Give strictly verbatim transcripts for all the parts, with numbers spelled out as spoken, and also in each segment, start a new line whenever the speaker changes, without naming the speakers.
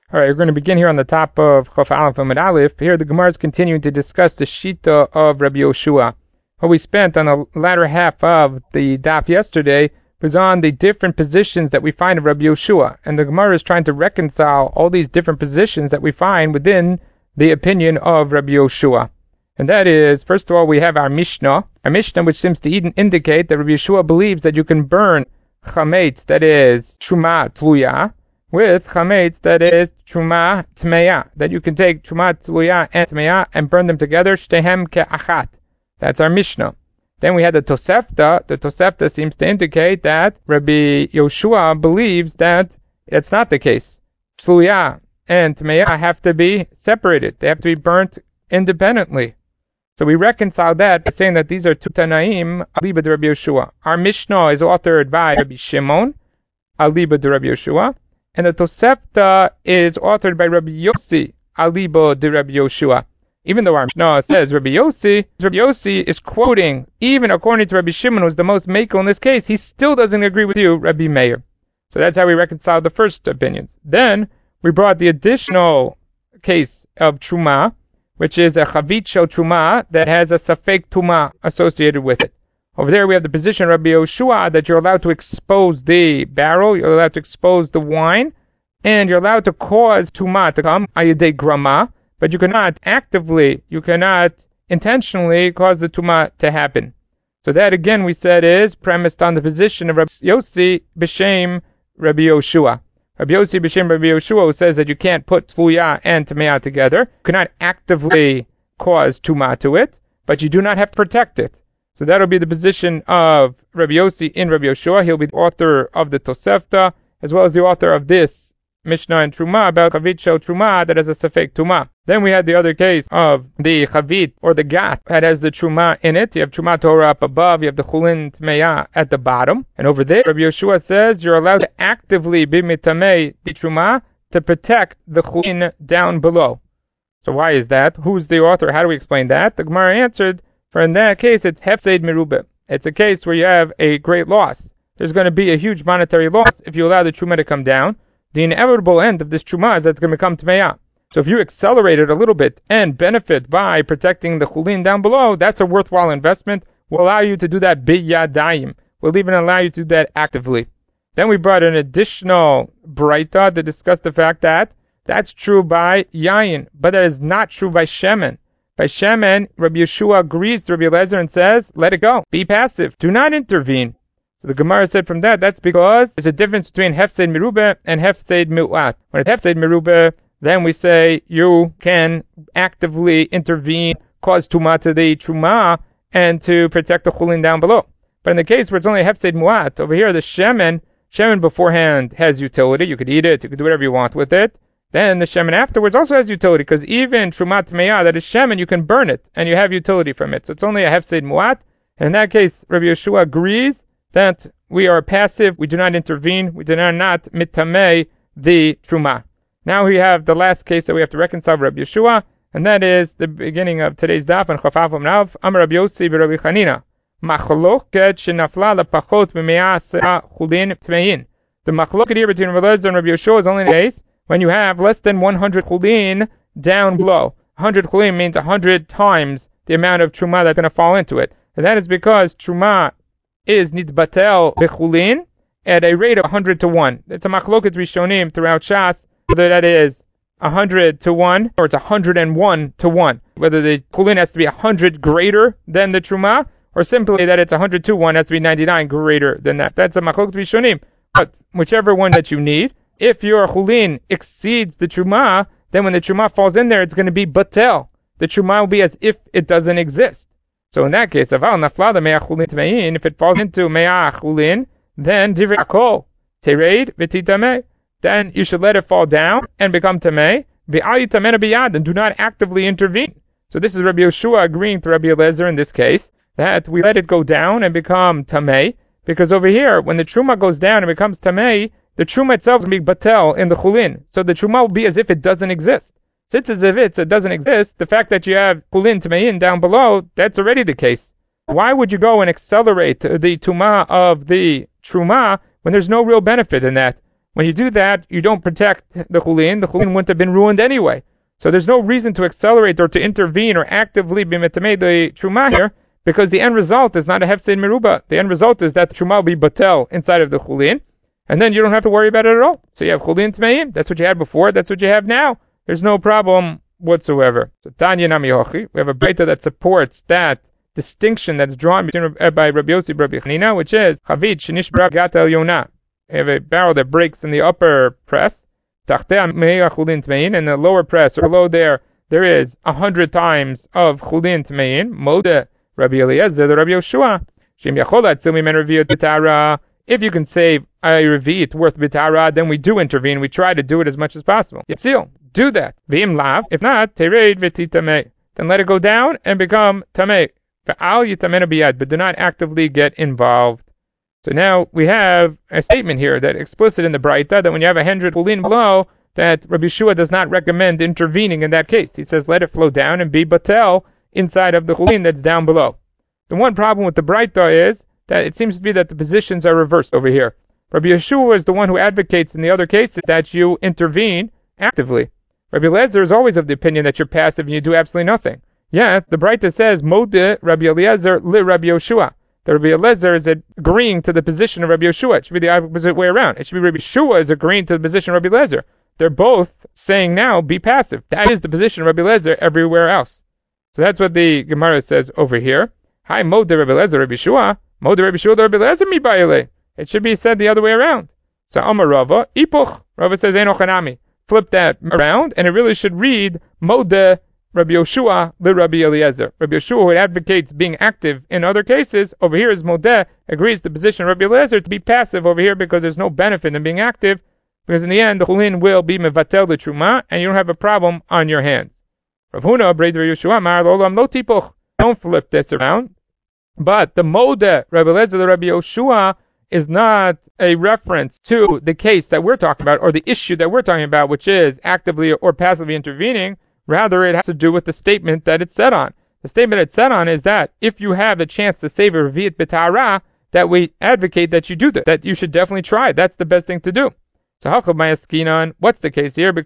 All right, we're going to begin here on the top of Chaf Aleph Amud Aleph. Here the Gemara is continuing to discuss the Shita of Rabbi Yoshua. What we spent on the latter half of the daf yesterday was on the different positions that we find of Rabbi Yoshua. And the Gemara is trying to reconcile all these different positions that we find within the opinion of Rabbi Yoshua. And that is, first of all, we have our Mishnah. Our Mishnah, which seems to indicate that Rabbi Yoshua believes that you can burn chametz, that is, truma tluya, with chametz, that is truma tmeya, that you can take truma tluya and tmeya and burn them together, shtehem ke'achat. That's our Mishnah. Then we had the Tosefta. The Tosefta seems to indicate that Rabbi Yoshua believes that it's not the case. Tluya and tmeya have to be separated. They have to be burnt independently. So we reconcile that by saying that these are two Tanaim, Aliba de Rabbi Yoshua. Our Mishnah is authored by Rabbi Shimon, Aliba de Rabbi Yoshua. And the Tosefta is authored by Rabbi Yossi, Aliba de Rabbi Yoshua. Even though our Mishnah says Rabbi Yossi, Rabbi Yossi is quoting, even according to Rabbi Shimon, who's the most mekel in this case, he still doesn't agree with you, Rabbi Meir. So that's how we reconcile the first opinions. Then we brought the additional case of Truma, which is a Chavit Shel Truma that has a Safek Tuma associated with it. Over there we have the position of Rabbi Yoshua that you're allowed to expose the barrel, you're allowed to expose the wine, and you're allowed to cause Tuma to come, ayidei grama, but you cannot actively, you cannot intentionally cause the Tuma to happen. So that again we said is premised on the position of Rabbi Yossi B'Shem Rabbi Yoshua. Rabbi Yossi B'Shem Rabbi Yoshua, who says that you can't put Tluya and Tameya together, you cannot actively cause Tuma to it, but you do not have to protect it. So that'll be the position of Rabbi Yossi in Rabbi Yoshua. He'll be the author of the Tosefta, as well as the author of this Mishnah and Truma about Chavit Shel Truma that has a Safek Tuma. Then we had the other case of the Chavit or the Gat that has the Truma in it. You have Truma Torah up above, you have the Chulin Tmeya at the bottom. And over there, Rabbi Yoshua says you're allowed to actively be mitamei the Truma to protect the Chulin down below. So why is that? Who's the author? How do we explain that? The Gemara answered, for in that case, it's Hefseid Merubah. It's a case where you have a great loss. There's going to be a huge monetary loss if you allow the Truma to come down. The inevitable end of this Truma is that it's going to become Tmeya. So if you accelerate it a little bit and benefit by protecting the Chulin down below, that's a worthwhile investment. We'll allow you to do that biyadayim. We'll even allow you to do that actively. Then we brought an additional Braita to discuss the fact that that's true by Yayin, but that is not true by Shemen. By Shemen, Rabbi Yeshua agrees to Rabbi Eliezer and says, let it go. Be passive. Do not intervene. So the Gemara said from that, that's because there's a difference between Hefseid Merubah and Hefseid Mu'at. When it's Hefseid Merubah, then we say you can actively intervene, cause Tuma to the Truma, and to protect the Chulin down below. But in the case where it's only Hefseid Mu'at, over here the Shemen, Shemen beforehand has utility. You could eat it, you could do whatever you want with it. Then the Shemen afterwards also has utility, because even Truma Tmeya, that is Shemen, you can burn it, and you have utility from it. So it's only a Hefseid Mu'at. And in that case, Rabbi Yeshua agrees that we are passive, we do not intervene, we do not, not mitamei the Truma. Now we have the last case that we have to reconcile with Rabbi Yeshua, and that is the beginning of today's daf and Chaf Aleph Nav. Amar Rabbi Yossi b'Rabbi Chanina, machloket shenafla lepachot b'mea asera chulin tmeyin. The machloket here between Rabbi Eliezer and Rabbi Yeshua is only the case when you have less than one hundred chulin down below. one hundred chulin means one hundred times the amount of truma that's going to fall into it. And that is because truma is nitbatel bechulin at a rate of one hundred to one. It's a machloket rishonim throughout Shas, whether that is one hundred to one or it's one hundred one to one. Whether the chulin has to be one hundred greater than the truma, or simply that it's one hundred to one has to be ninety-nine greater than that. That's a machloket rishonim. But whichever one that you need, if your chulin exceeds the truma, then when the truma falls in there, it's going to be batel. The truma will be as if it doesn't exist. So in that case, if it falls into me'ah chulin, then divrei hakol tereid v'titamei. Then you should let it fall down and become tamei. V'ali tamena biyad, and do not actively intervene. So this is Rabbi Yeshua agreeing to Rabbi Eliezer in this case that we let it go down and become tamei, because over here when the truma goes down and becomes tamei, the truma itself will be batel in the chulin. So the truma will be as if it doesn't exist. Since as if it's, it doesn't exist, the fact that you have chulin tamein down below, that's already the case. Why would you go and accelerate the tuma of the truma when there's no real benefit in that? When you do that, you don't protect the chulin. The chulin wouldn't have been ruined anyway. So there's no reason to accelerate or to intervene or actively be metamei the truma here, because the end result is not a hefsed meruba. The end result is that the truma will be batel inside of the chulin, and then you don't have to worry about it at all. So you have chulin tmeim. That's what you had before. That's what you have now. There's no problem whatsoever. So Tanya Nami Hochi, we have a breita that supports that distinction that's drawn between by Rabbi Yossi and Rabbi Chanina, which is Chavit Shenishbra Gata El Yonah. You have a barrel that breaks in the upper press, Tachtea Meira Chulin Tmein, and the lower press or below there, there is a hundred times of Chulin Tmein. Mode Rabbi Eliezer, the Rabbi Yoshua. Shem Yacholat Silmi Men Reviot B'Tara. If you can save a Revi'it worth B'Tara, then we do intervene. We try to do it as much as possible. Yitzil, do that. V'im Lav. If not, Tereid V'Titamei. Then let it go down and become Tamei. V'al Yitamena B'Yad, but do not actively get involved. So now we have a statement here that explicit in the Braita that when you have a hundred chulin below, that Rabbi Yeshua does not recommend intervening in that case. He says let it flow down and be batel inside of the chulin that's down below. The one problem with the Braita is that it seems to be that the positions are reversed over here. Rabbi Yeshua is the one who advocates in the other cases that you intervene actively. Rabbi Eliezer is always of the opinion that you're passive and you do absolutely nothing. Yeah, the Braita says Modeh Rabbi Eliezer li Rabbi Yeshua. The Rabbi Eliezer is agreeing to the position of Rabbi Yeshua. It should be the opposite way around. It should be Rabbi Yeshua is agreeing to the position of Rabbi Eliezer. They're both saying now, be passive. That is the position of Rabbi Eliezer everywhere else. So that's what the Gemara says over here. Hi, Modeh Rabbi Eliezer, Rabbi Yeshua. Modeh Rabbi Yeshua, Rabbi Eliezer mi ba'ile. It should be said the other way around. So Amar Rava, Ipuch. Rava says, Eino chanami. Flip that around, and it really should read, Modeh Rabbi Yoshua li Rabbi Eliezer. Rabbi Yoshua, who advocates being active in other cases, over here is Modeh, agrees the position of Rabbi Eliezer to be passive over here because there's no benefit in being active, because in the end the chulin will be mevatel the truma, and you don't have a problem on your hands. Rav Huna, Brei Rabbi Yoshua, Mar Olam Lo Tipuch. Don't flip this around. But the Modeh Rabbi Eliezer the Rabbi Yoshua is not a reference to the case that we're talking about, or the issue that we're talking about, which is actively or passively intervening. Rather, it has to do with the statement that it's set on. The statement it's set on is that if you have a chance to save a Revi'it B'Tara, that we advocate that you do that, that you should definitely try. That's the best thing to do. So, what's the case here?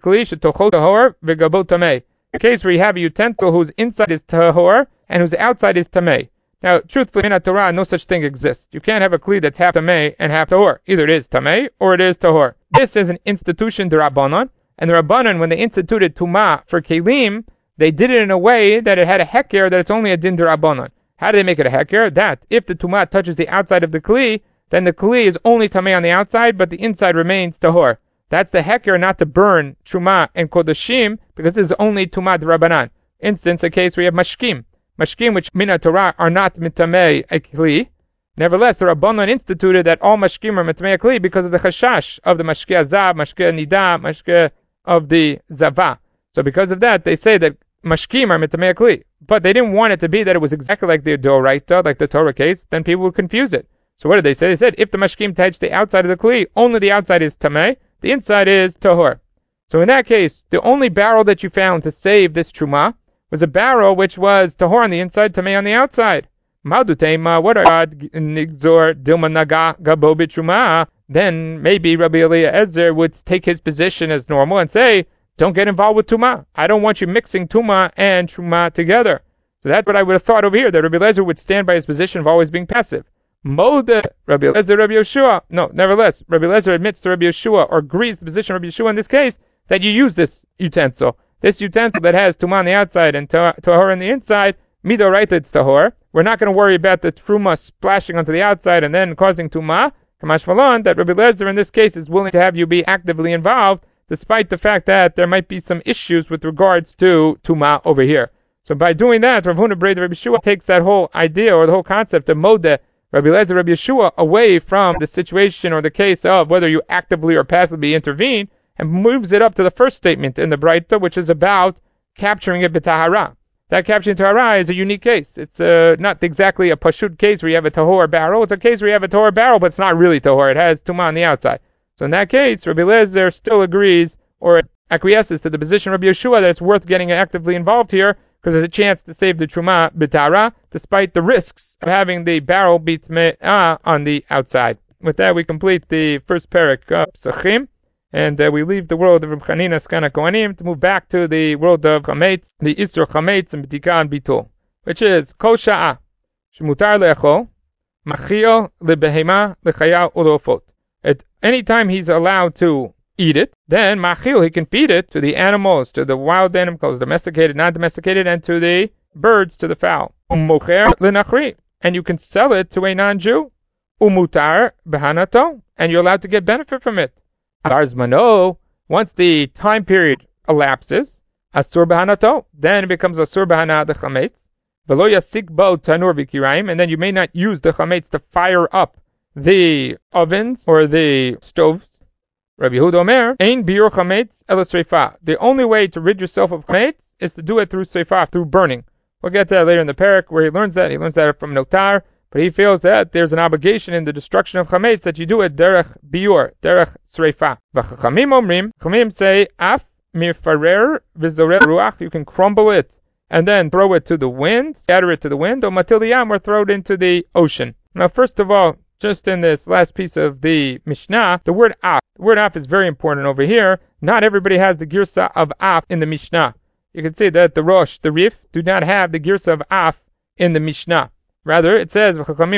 The case where you have a utensil whose inside is tahor and whose outside is tamei. Now, truthfully, in the Torah, no such thing exists. You can't have a kli that's half tamei and half tahor. Either it is tamei or it is tahor. This is an institution d'Rabbanan. And the Rabbanan, when they instituted Tumah for Kelim, they did it in a way that it had a heker that it's only a din d'Rabbanan. How do they make it a heker? That if the Tumah touches the outside of the Kli, then the Kli is only Tameh on the outside, but the inside remains Tahor. That's the heker not to burn Truma and Kodashim, because this is only Tumah d'Rabbanan. Instance, a case where you have Mashkim. Mashkim, which Mina Torah are not Mitameh a Kli. Nevertheless, the Rabbanan instituted that all Mashkim are Mitameh a Kli because of the Chashash of the Mashke Azab, Mashke Nida, Mashke of the Zava. So because of that, they say that Mashkim are Mitamei Kli. But they didn't want it to be that it was exactly like the Doraita, like the Torah case, then people would confuse it. So what did they say? They said, if the Mashkim touch the outside of the Kli, only the outside is Tamei, the inside is Tahor. So in that case, the only barrel that you found to save this Truma was a barrel which was Tahor on the inside, Tamei on the outside. Madutema, what are Nigzor, Dilma Naga, Gabobi Truma? Then maybe Rabbi Eliezer would take his position as normal and say, don't get involved with Tumah. I don't want you mixing Tumah and Truma together. So that's what I would have thought over here, that Rabbi Eliezer would stand by his position of always being passive. Modeh Rabbi Eliezer, Rabbi Yeshua. No, nevertheless, Rabbi Eliezer admits to Rabbi Yeshua, or agrees the position of Rabbi Yeshua in this case, that you use this utensil. This utensil that has Tumah on the outside and Tahor on the inside, Midoraita it's Tahor. We're not going to worry about the Truma splashing onto the outside and then causing Tumah. Kamash Malon, that Rabbi Eliezer in this case is willing to have you be actively involved, despite the fact that there might be some issues with regards to Tumah over here. So by doing that, Rav Huna Brei Rabbi Yeshua takes that whole idea or the whole concept of Modeh Rabbi Eliezer Rabbi Yeshua away from the situation or the case of whether you actively or passively intervene, and moves it up to the first statement in the Braita, which is about capturing it b'tahara. That capturing tahara is a unique case. It's uh, not exactly a pashut case where you have a tahor barrel. It's a case where you have a tahor barrel, but it's not really tahor. It has tumah on the outside. So in that case, Rabbi Eliezer still agrees or acquiesces to the position of Rabbi Yeshua that it's worth getting actively involved here because there's a chance to save the truma b'tahara, despite the risks of having the barrel be tme'ah on the outside. With that, we complete the first parak of Psachim. and uh, we leave the world of Reb Chanina Skana Kohanim to move back to the world of Chametz, the Isur Chametz and B'tika and Bitul, which is Kol Sha'a Shemutar Le'echol Machio Lebehema Lechaya Ulofot. At any time he's allowed to eat it, then Machil, he can feed it to the animals, to the wild animals, domesticated, non-domesticated, and to the birds, to the fowl. Umocher Lenachri, and you can sell it to a non-Jew. Umutar Behanato, and you're allowed to get benefit from it. Arzmano, once the time period elapses, Asur Behanato, then it becomes Asur Behana the Chametz. Velo Yasik Bo Tanur Vikiraim, and then you may not use the Chametz to fire up the ovens or the stoves. Rabbi Yehuda Omer, Ein Biur Chametz Ela Sreifa. The only way to rid yourself of Chametz is to do it through Sreifa, through burning. We'll get to that later in the parak where he learns that. He learns that from Notar. But he feels that there's an obligation in the destruction of chametz that you do it derech biur, derech sreifa. V'chachamim omrim, chachamim say, af mirfarer v'zoreh ruach, you can crumble it and then throw it to the wind, scatter it to the wind, or matil yam, or throw it into the ocean. Now, first of all, just in this last piece of the Mishnah, the word af, the word af is very important over here. Not everybody has the girsa of af in the Mishnah. You can see that the Rosh, the Rif, do not have the girsa of af in the Mishnah. Rather, it says, Why does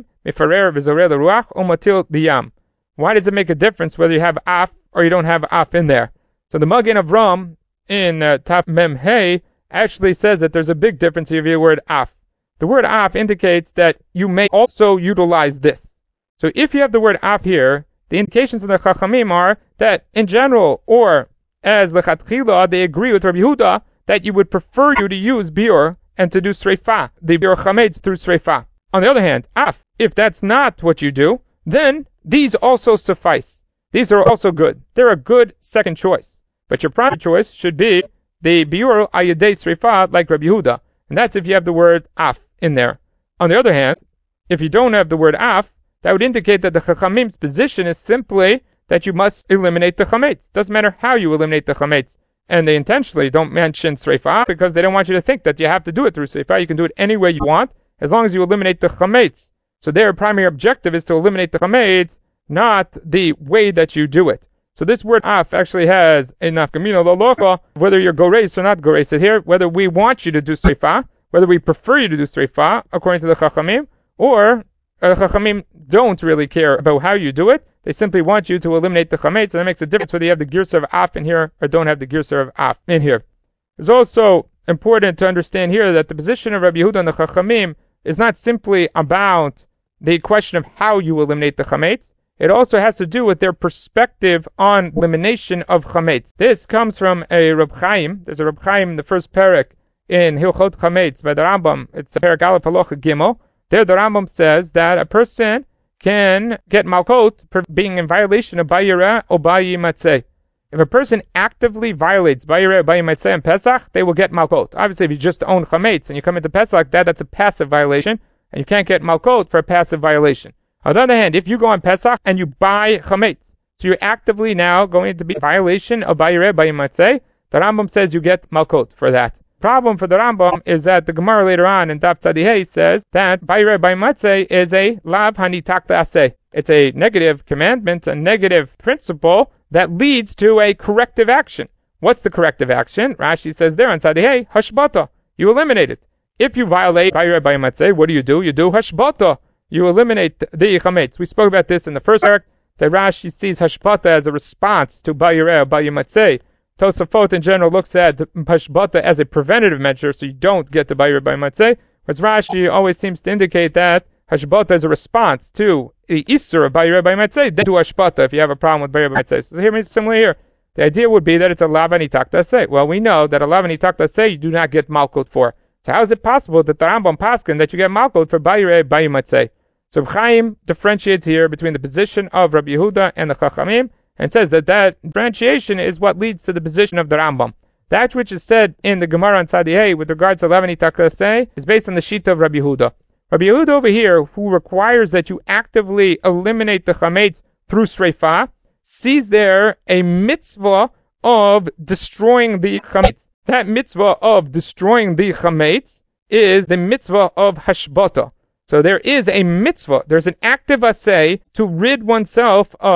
it make a difference whether you have af or you don't have af in there? So the Magen Avram in uh, Taf Mem Hey actually says that there's a big difference here with the word af. The word af indicates that you may also utilize this. So if you have the word af here, the indications of the Chachamim are that in general, or as Lechatchila, they agree with Rabbi Yehuda that you would prefer you to use biur and to do sreifa, the biur chametz through sreifa. On the other hand, af, if that's not what you do, then these also suffice. These are also good. They're a good second choice. But your primary choice should be the biur ayadei sreifa, like Rabbi Yehuda. And that's if you have the word af in there. On the other hand, if you don't have the word af, that would indicate that the Chachamim's position is simply that you must eliminate the chametz. Doesn't matter how you eliminate the chametz. And they intentionally don't mention sreifa because they don't want you to think that you have to do it through sreifa. You can do it any way you want as long as you eliminate the chametz. So their primary objective is to eliminate the chametz, not the way that you do it. So this word af actually has a nafkamina lolocha, whether you're goreis or not goreis here, whether we want you to do sreifa, whether we prefer you to do sreifa, according to the Chachamim, or uh, Chachamim don't really care about how you do it. They simply want you to eliminate the chametz, and that makes a difference whether you have the girsa of af in here or don't have the girsa of af in here. It's also important to understand here that the position of Rabbi Yehuda and the Chachamim is not simply about the question of how you eliminate the chametz. It also has to do with their perspective on elimination of chametz. This comes from a Reb Chaim. There's a Reb Chaim in the first parak in Hilchot Chametz by the Rambam. It's the parak Aleph Halacha Gimel. There the Rambam says that a person can get malkot for being in violation of Bayireh or Bayimatzeh. If a person actively violates Bayireh or Bayimatzeh and Pesach, they will get malkot. Obviously, if you just own chametz and you come into Pesach, that, that's a passive violation, and you can't get malkot for a passive violation. On the other hand, if you go on Pesach and you buy chametz, so you're actively now going to be in violation of Bayireh Bayimatzeh, the Rambam says you get malkot for that. Problem for the Rambam is that the Gemara later on in Daf Tzadihei says that Bayireh Bayimatzeh is a lav hanitak aseh. It's a negative commandment, a negative principle that leads to a corrective action. What's the corrective action? Rashi says there on Tzadihei, hashbata. You eliminate it. If you violate Bayireh Bayimatzeh, what do you do? You do hashbata. You eliminate the chametz. We spoke about this in the first parak, that Rashi sees hashbata as a response to Bayireh Bayimatzeh. Tosafot in general looks at hashbata as a preventative measure, so you don't get the Bayireh Bayimatzeh. Whereas Rashi always seems to indicate that hashbata is a response to the Isser of Bayireh Bayimatzeh, then do hashbata if you have a problem with Bayireh Bayimatzeh. So here, similar here. The idea would be that it's a lavani taktaseh. Well, we know that a lavani taktaseh you do not get malkut for. So how is it possible that the Rambam paskin that you get malkut for Bayireh Bayimatzeh? So Chaim differentiates here between the position of Rabbi Yehuda and the Chachamim, and says that that differentiation is what leads to the position of the Rambam. That which is said in the Gemara on Tzadihei with regards to lavani takaseh is based on the Shita of Rabbi Yehuda. Rabbi Yehuda over here, who requires that you actively eliminate the chametz through sreifa, sees there a mitzvah of destroying the chametz. That mitzvah of destroying the chametz is the mitzvah of hashbata. So there is a mitzvah, there's an active assay to rid oneself of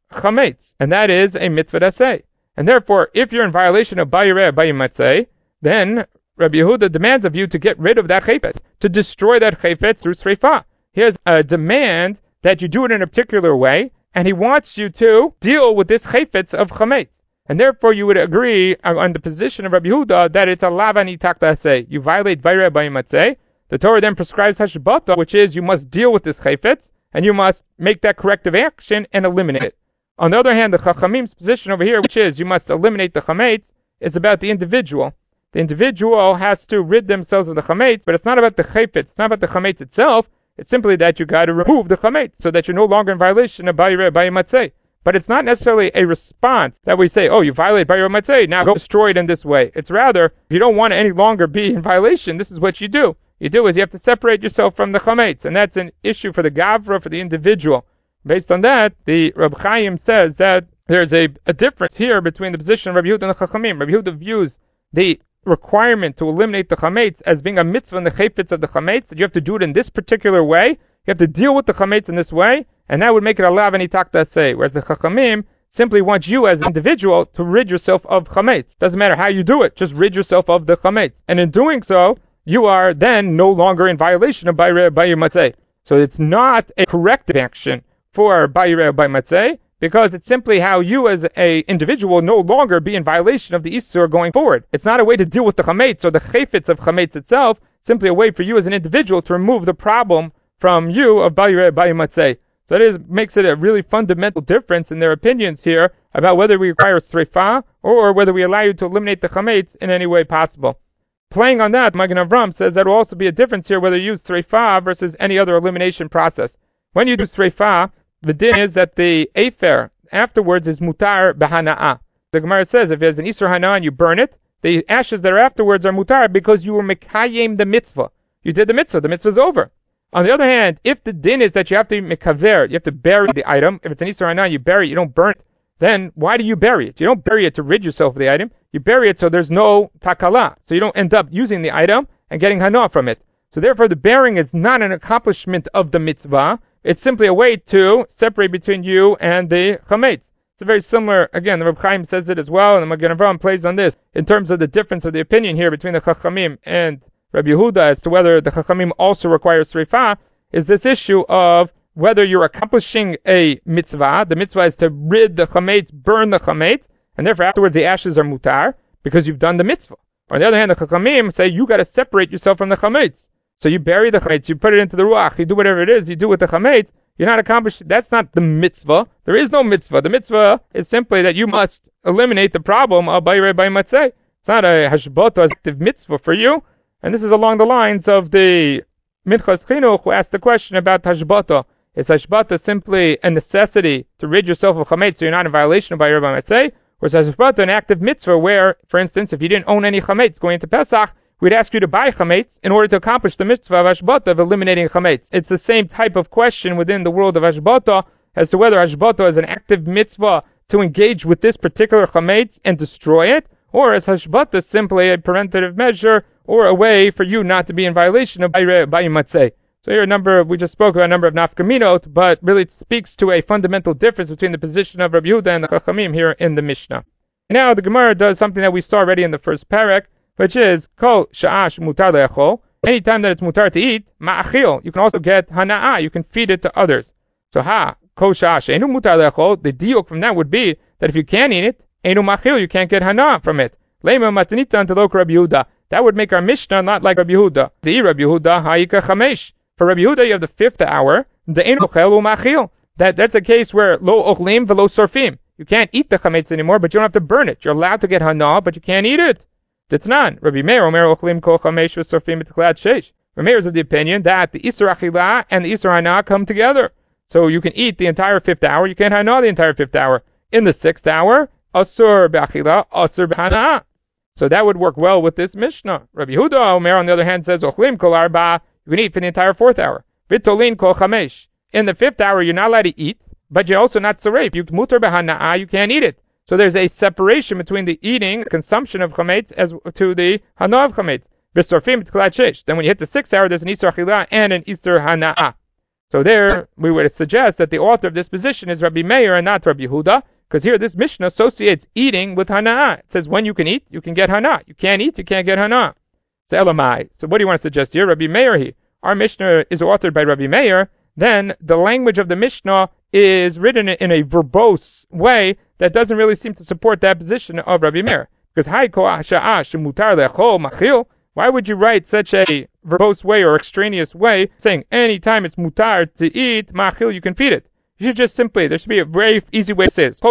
chametz, and that is a mitzvah daseh. And therefore, if you're in violation of bayireh bayimatzeh, then Rabbi Yehuda demands of you to get rid of that chayfetz, to destroy that chayfetz through sreifah. He has a demand that you do it in a particular way, and he wants you to deal with this chayfetz of chametz. And therefore, you would agree on the position of Rabbi Yehuda that it's a lavani taktaseh. You violate bayireh bayimatzeh. The Torah then prescribes hashbata, which is you must deal with this chayfetz, and you must make that corrective action and eliminate it. On the other hand, the Chachamim's position over here, which is you must eliminate the chametz, is about the individual. The individual has to rid themselves of the chametz, but it's not about the chayfetz, it's not about the chametz itself. It's simply that you got to remove the chametz so that you're no longer in violation of bayireh bayimatzeh. But it's not necessarily a response that we say, oh, you violate bayireh bayimatzeh, now go destroy it in this way. It's rather, if you don't want to any longer be in violation, this is what you do. You do is you have to separate yourself from the chametz, and that's an issue for the gavra, for the individual. Based on that, the Reb Chaim says that there's a, a difference here between the position of Rabbi Yehuda and the Chachamim. Rabbi Yehuda views the requirement to eliminate the chametz as being a mitzvah in the chayfetz of the chametz, that you have to do it in this particular way. You have to deal with the chametz in this way, and that would make it a lav and taktaseh. Whereas the Chachamim simply want you as an individual to rid yourself of chametz. Doesn't matter how you do it, just rid yourself of the chametz. And in doing so, you are then no longer in violation of bayireh bayimatzeh. So it's not a corrective action for bayireh bayimatzeh, because it's simply how you as a individual no longer be in violation of the Isur going forward. It's not a way to deal with the chametz or the chayfetz of chametz itself, simply a way for you as an individual to remove the problem from you of bayireh bayimatzeh. So it is, makes it a really fundamental difference in their opinions here about whether we require sreifah or whether we allow you to eliminate the chametz in any way possible. Playing on that, Magen Avram says that will also be a difference here whether you use sreifah versus any other elimination process. When you do sreifah, the din is that the afer afterwards is mutar b'hana'ah. The Gemara says if there's an isur hana'ah and you burn it, the ashes that are afterwards are mutar because you were mekayem the mitzvah. You did the mitzvah, the mitzvah is over. On the other hand, if the din is that you have to mekaver, you have to bury the item, if it's an isur hana'ah, you bury it, you don't burn it, then why do you bury it? You don't bury it to rid yourself of the item. You bury it so there's no takala, so you don't end up using the item and getting hana from it. So therefore, the burying is not an accomplishment of the mitzvah. It's simply a way to separate between you and the chametz. It's a very similar, again, the Reb Chaim says it as well, and the Magen Avram plays on this, in terms of the difference of the opinion here between the Chachamim and Rabbi Yehuda as to whether the Chachamim also requires sreifah, is this issue of whether you're accomplishing a mitzvah. The mitzvah is to rid the chametz, burn the chametz, and therefore afterwards the ashes are mutar because you've done the mitzvah. On the other hand, the Chachamim say you got to separate yourself from the chametz. So you bury the chametz, you put it into the ruach, you do whatever it is you do with the chametz. You're not accomplishing. That's not the mitzvah. There is no mitzvah. The mitzvah is simply that you must eliminate the problem of bayireh bayimatzeh. It's not a hashbata active mitzvah for you. And this is along the lines of the Minchas Chinuch who asked the question about hashbata. Is hashbata simply a necessity to rid yourself of chametz so you're not in violation of bayireh bayimatzeh? Or is hashbata an active mitzvah where, for instance, if you didn't own any chametz going into Pesach, we'd ask you to buy chametz in order to accomplish the mitzvah of hashbata of eliminating chametz. It's the same type of question within the world of hashbata as to whether hashbata is an active mitzvah to engage with this particular chametz and destroy it, or is hashbata simply a preventative measure or a way for you not to be in violation of bayireh bayimatzeh. So here a number, we just spoke about a number of nafkaminot, but really it speaks to a fundamental difference between the position of Rabbi Yehuda and the Chachamim here in the Mishnah. Now the Gemara does something that we saw already in the first parak, which is kol sha'ash mutar le'echol. Anytime that it's mutar to eat, ma'achil. You can also get hana'ah. You can feed it to others. So ha kol sha'ash enu mutar le'echol. The diuk from that would be that if you can't eat it, enu ma'achil, you can't get hana'ah from it. Leima matanita antelok Rabbi Yehuda. That would make our Mishnah not like Rabbi Yehuda. The Rabbi Yehuda ha'ika chamesh. For Rabbi Yehuda, you have the fifth hour. The enu ochel u'ma'achil. That that's a case where lo ochlim velo sorfim. You can't eat the chametz anymore, but you don't have to burn it. You're allowed to get hana'ah, but you can't eat it. Ditnan, Rabbi Meir, Omer ochlim kol chamesh v'sorfim etchlad sheish. Rabbi Meir is of the opinion that the Isur Achila and the Isur Hana'ah come together. So you can eat the entire fifth hour, you can't hana'ah the entire fifth hour. In the sixth hour, Asur b'Achila, Asur b'Hana'ah. So that would work well with this Mishnah. Rabbi Yehuda, Omer, on the other hand, says ochlim kol arba, you can eat for the entire fourth hour. V'tolin kol chamesh. In the fifth hour, you're not allowed to eat, but you're also not sareif. You mutar b'Hana'ah, you can't eat it. So there's a separation between the eating, consumption of chametz, as to the hana'ah of chametz. V'sorfim t'klad sheish. Then when you hit the sixth hour, there's an isur achila and an isur hana'ah. So there, we would suggest that the author of this position is Rabbi Meir and not Rabbi Yehuda, because here this Mishnah associates eating with hana'ah. It says when you can eat, you can get hana'ah. You can't eat, you can't get hana'ah. So Elamai. So what do you want to suggest here? Rabbi Meir here. Our Mishnah is authored by Rabbi Meir. Then the language of the Mishnah is written in a verbose way that doesn't really seem to support that position of Rabbi Meir. Because why would you write such a verbose way or extraneous way, saying anytime it's mutar to eat, machil, you can feed it? You should just simply, there should be a very easy way to say this.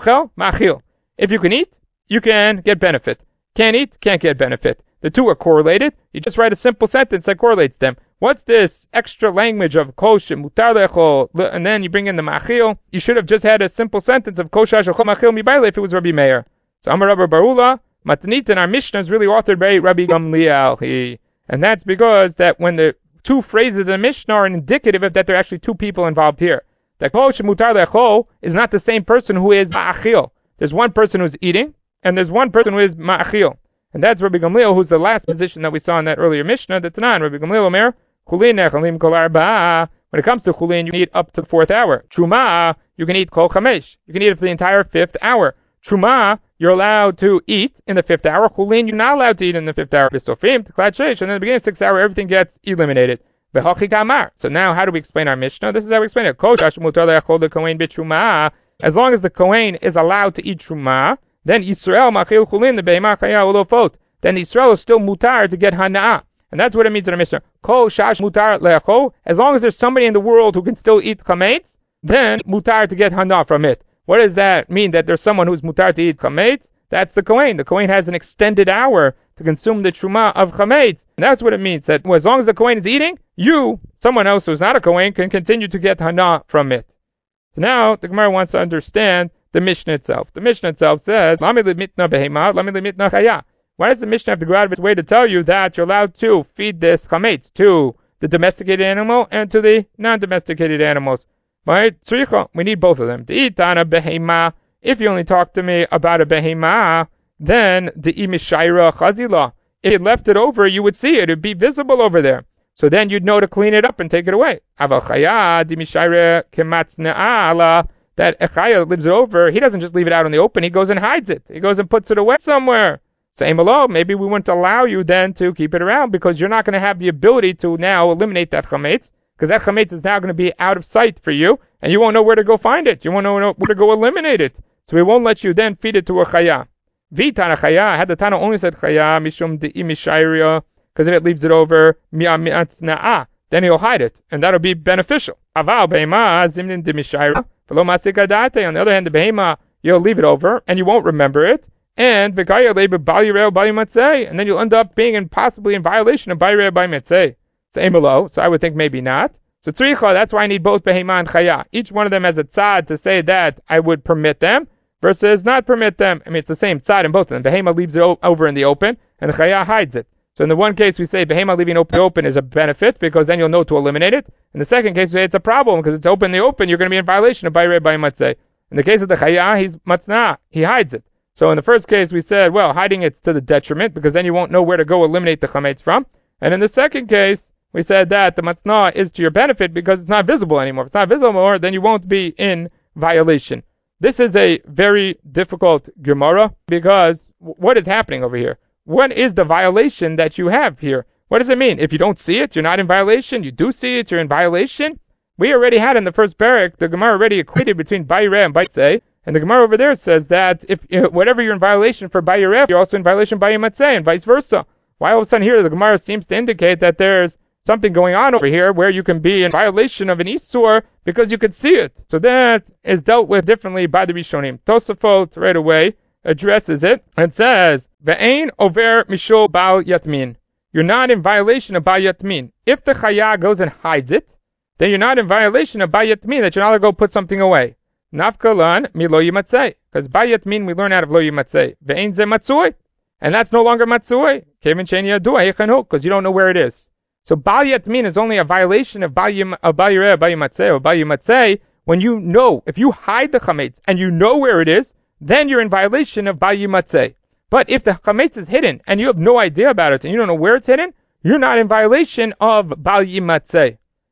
If you can eat, you can get benefit. Can't eat, can't get benefit. The two are correlated. You just write a simple sentence that correlates them. What's this extra language of kosh mutar lechol, and then you bring in the machil? You should have just had a simple sentence of kosh machil mibayle if it was Rabbi Meir. So Amar Rabbi Barula, Matanit in our Mishnah is really authored by Rabbi Gamliel. He, and that's because that when the two phrases of the Mishnah are indicative of that there are actually two people involved here. That kosh mutar lechol is not the same person who is ma'achil. There's one person who's eating, and there's one person who is ma'achil. And that's Rabbi Gamliel, who's the last position that we saw in that earlier Mishnah, the Tanan. Rabbi Gamliel Omer, chulin nechalim kol arba'a. When it comes to chulin, you can eat up to the fourth hour. Truma, you can eat kol chamesh. You can eat it for the entire fifth hour. Truma, you're allowed to eat in the fifth hour. Chulin, you're not allowed to eat in the fifth hour. Bisofim, t'klat sheish, and in the beginning of the sixth hour, everything gets eliminated. V'hochi kamar. So now, how do we explain our Mishnah? This is how we explain it. Kosh mutar le'achol le'kohen b'truma. As long as the kohen is allowed to eat truma, then Yisrael machil chulin the be'ema chaya ulofot. Then Yisrael is still mutar to get hana'ah. And that's what it means in our Mishnah. Kol shash mutar le'achol. As long as there's somebody in the world who can still eat chametz, then mutar to get hana'ah from it. What does that mean? That there's someone who's mutar to eat chametz? That's the kohen. The kohen has an extended hour to consume the truma of chametz. And that's what it means. That as long as the kohen is eating, you, someone else who's not a kohen, can continue to get hana'ah from it. So now the Gemara wants to understand the Mishnah itself. The Mishnah itself says, Lami limitna behema, lami limitna chaya. Why does the Mishnah have to go out of its way to tell you that you're allowed to feed this chametz to the domesticated animal and to the non-domesticated animals? Right? Tzricha, we need both of them. De'itana behema. If you only talk to me about a behema, then de'imishaira chazila. If you left it over, you would see it. It would be visible over there. So then you'd know to clean it up and take it away. Aval chaya de'imishaira kematzne'ala. That echaya lives it over, he doesn't just leave it out in the open. He goes and hides it. He goes and puts it away somewhere. Same alone, maybe we wouldn't allow you then to keep it around because you're not going to have the ability to now eliminate that chametz, because that chametz is now going to be out of sight for you, and you won't know where to go find it. You won't know where to go eliminate it. So we won't let you then feed it to a chaya. V'tana chaya, had the Tana only said chaya, mishum de'imishayria, because if it leaves it over, mi'amitzna'ah, then he'll hide it, and that'll be beneficial. Aval be'ema zimnin de'mishayria, v'lo masikadate, on the other hand, the behema, you'll leave it over, and you won't remember it, and v'kaya lebe bal yireh bal yimatzeh, and then you'll end up being in, possibly in violation of bal yireh bal yimatzeh. So emelo, so I would think maybe not. So tzricha, that's why I need both behema and chaya. Each one of them has a tzad to say that I would permit them, versus not permit them. I mean, it's the same tzad in both of them. Behema leaves it o- over in the open, and chaya hides it. So in the one case we say behema leaving open open is a benefit, because then you'll know to eliminate it. In the second case we say it's a problem, because it's open in the open, you're going to be in violation of bal yireh bal yimatzeh. In the case of the chaya, he's matznah, he hides it. So in the first case we said, well, hiding it's to the detriment, because then you won't know where to go eliminate the chametz from. And in the second case, we said that the matznah is to your benefit because it's not visible anymore. If it's not visible anymore, then you won't be in violation. This is a very difficult Gemara, because what is happening over here? What is the violation that you have here? What does it mean? If you don't see it, you're not in violation. You do see it, you're in violation. We already had in the first parak, the Gemara already equated between bal yireh and bal yimatzeh. And the Gemara over there says that if whatever you're in violation for bal yireh, you're also in violation bal yimatzeh, and vice versa. Why all of a sudden here the Gemara seems to indicate that there's something going on over here where you can be in violation of an Isur because you could see it. So that is dealt with differently by the Rishonim. Tosafot right away addresses it and says, Ve'ein over mishul bal yatmin. You're not in violation of bal yatmin. If the chaya goes and hides it, then you're not in violation of bal yatmin, that you're not allowed to go put something away. Nafkalan mi lo yimatzeh. Because bal yatmin we learn out of lo yimatzeh. Ve'ein ze matzui. And that's no longer matzui. Kevin chen yadua yechanhu, because you don't know where it is. So bal yatmin is only a violation of bal yireh, bal yimatzeh, or bal yimatzeh when you know. If you hide the chametz and you know where it is, then you're in violation of bal yimatzeh. But if the chametz is hidden and you have no idea about it and you don't know where it's hidden, you're not in violation of bal yimatzeh.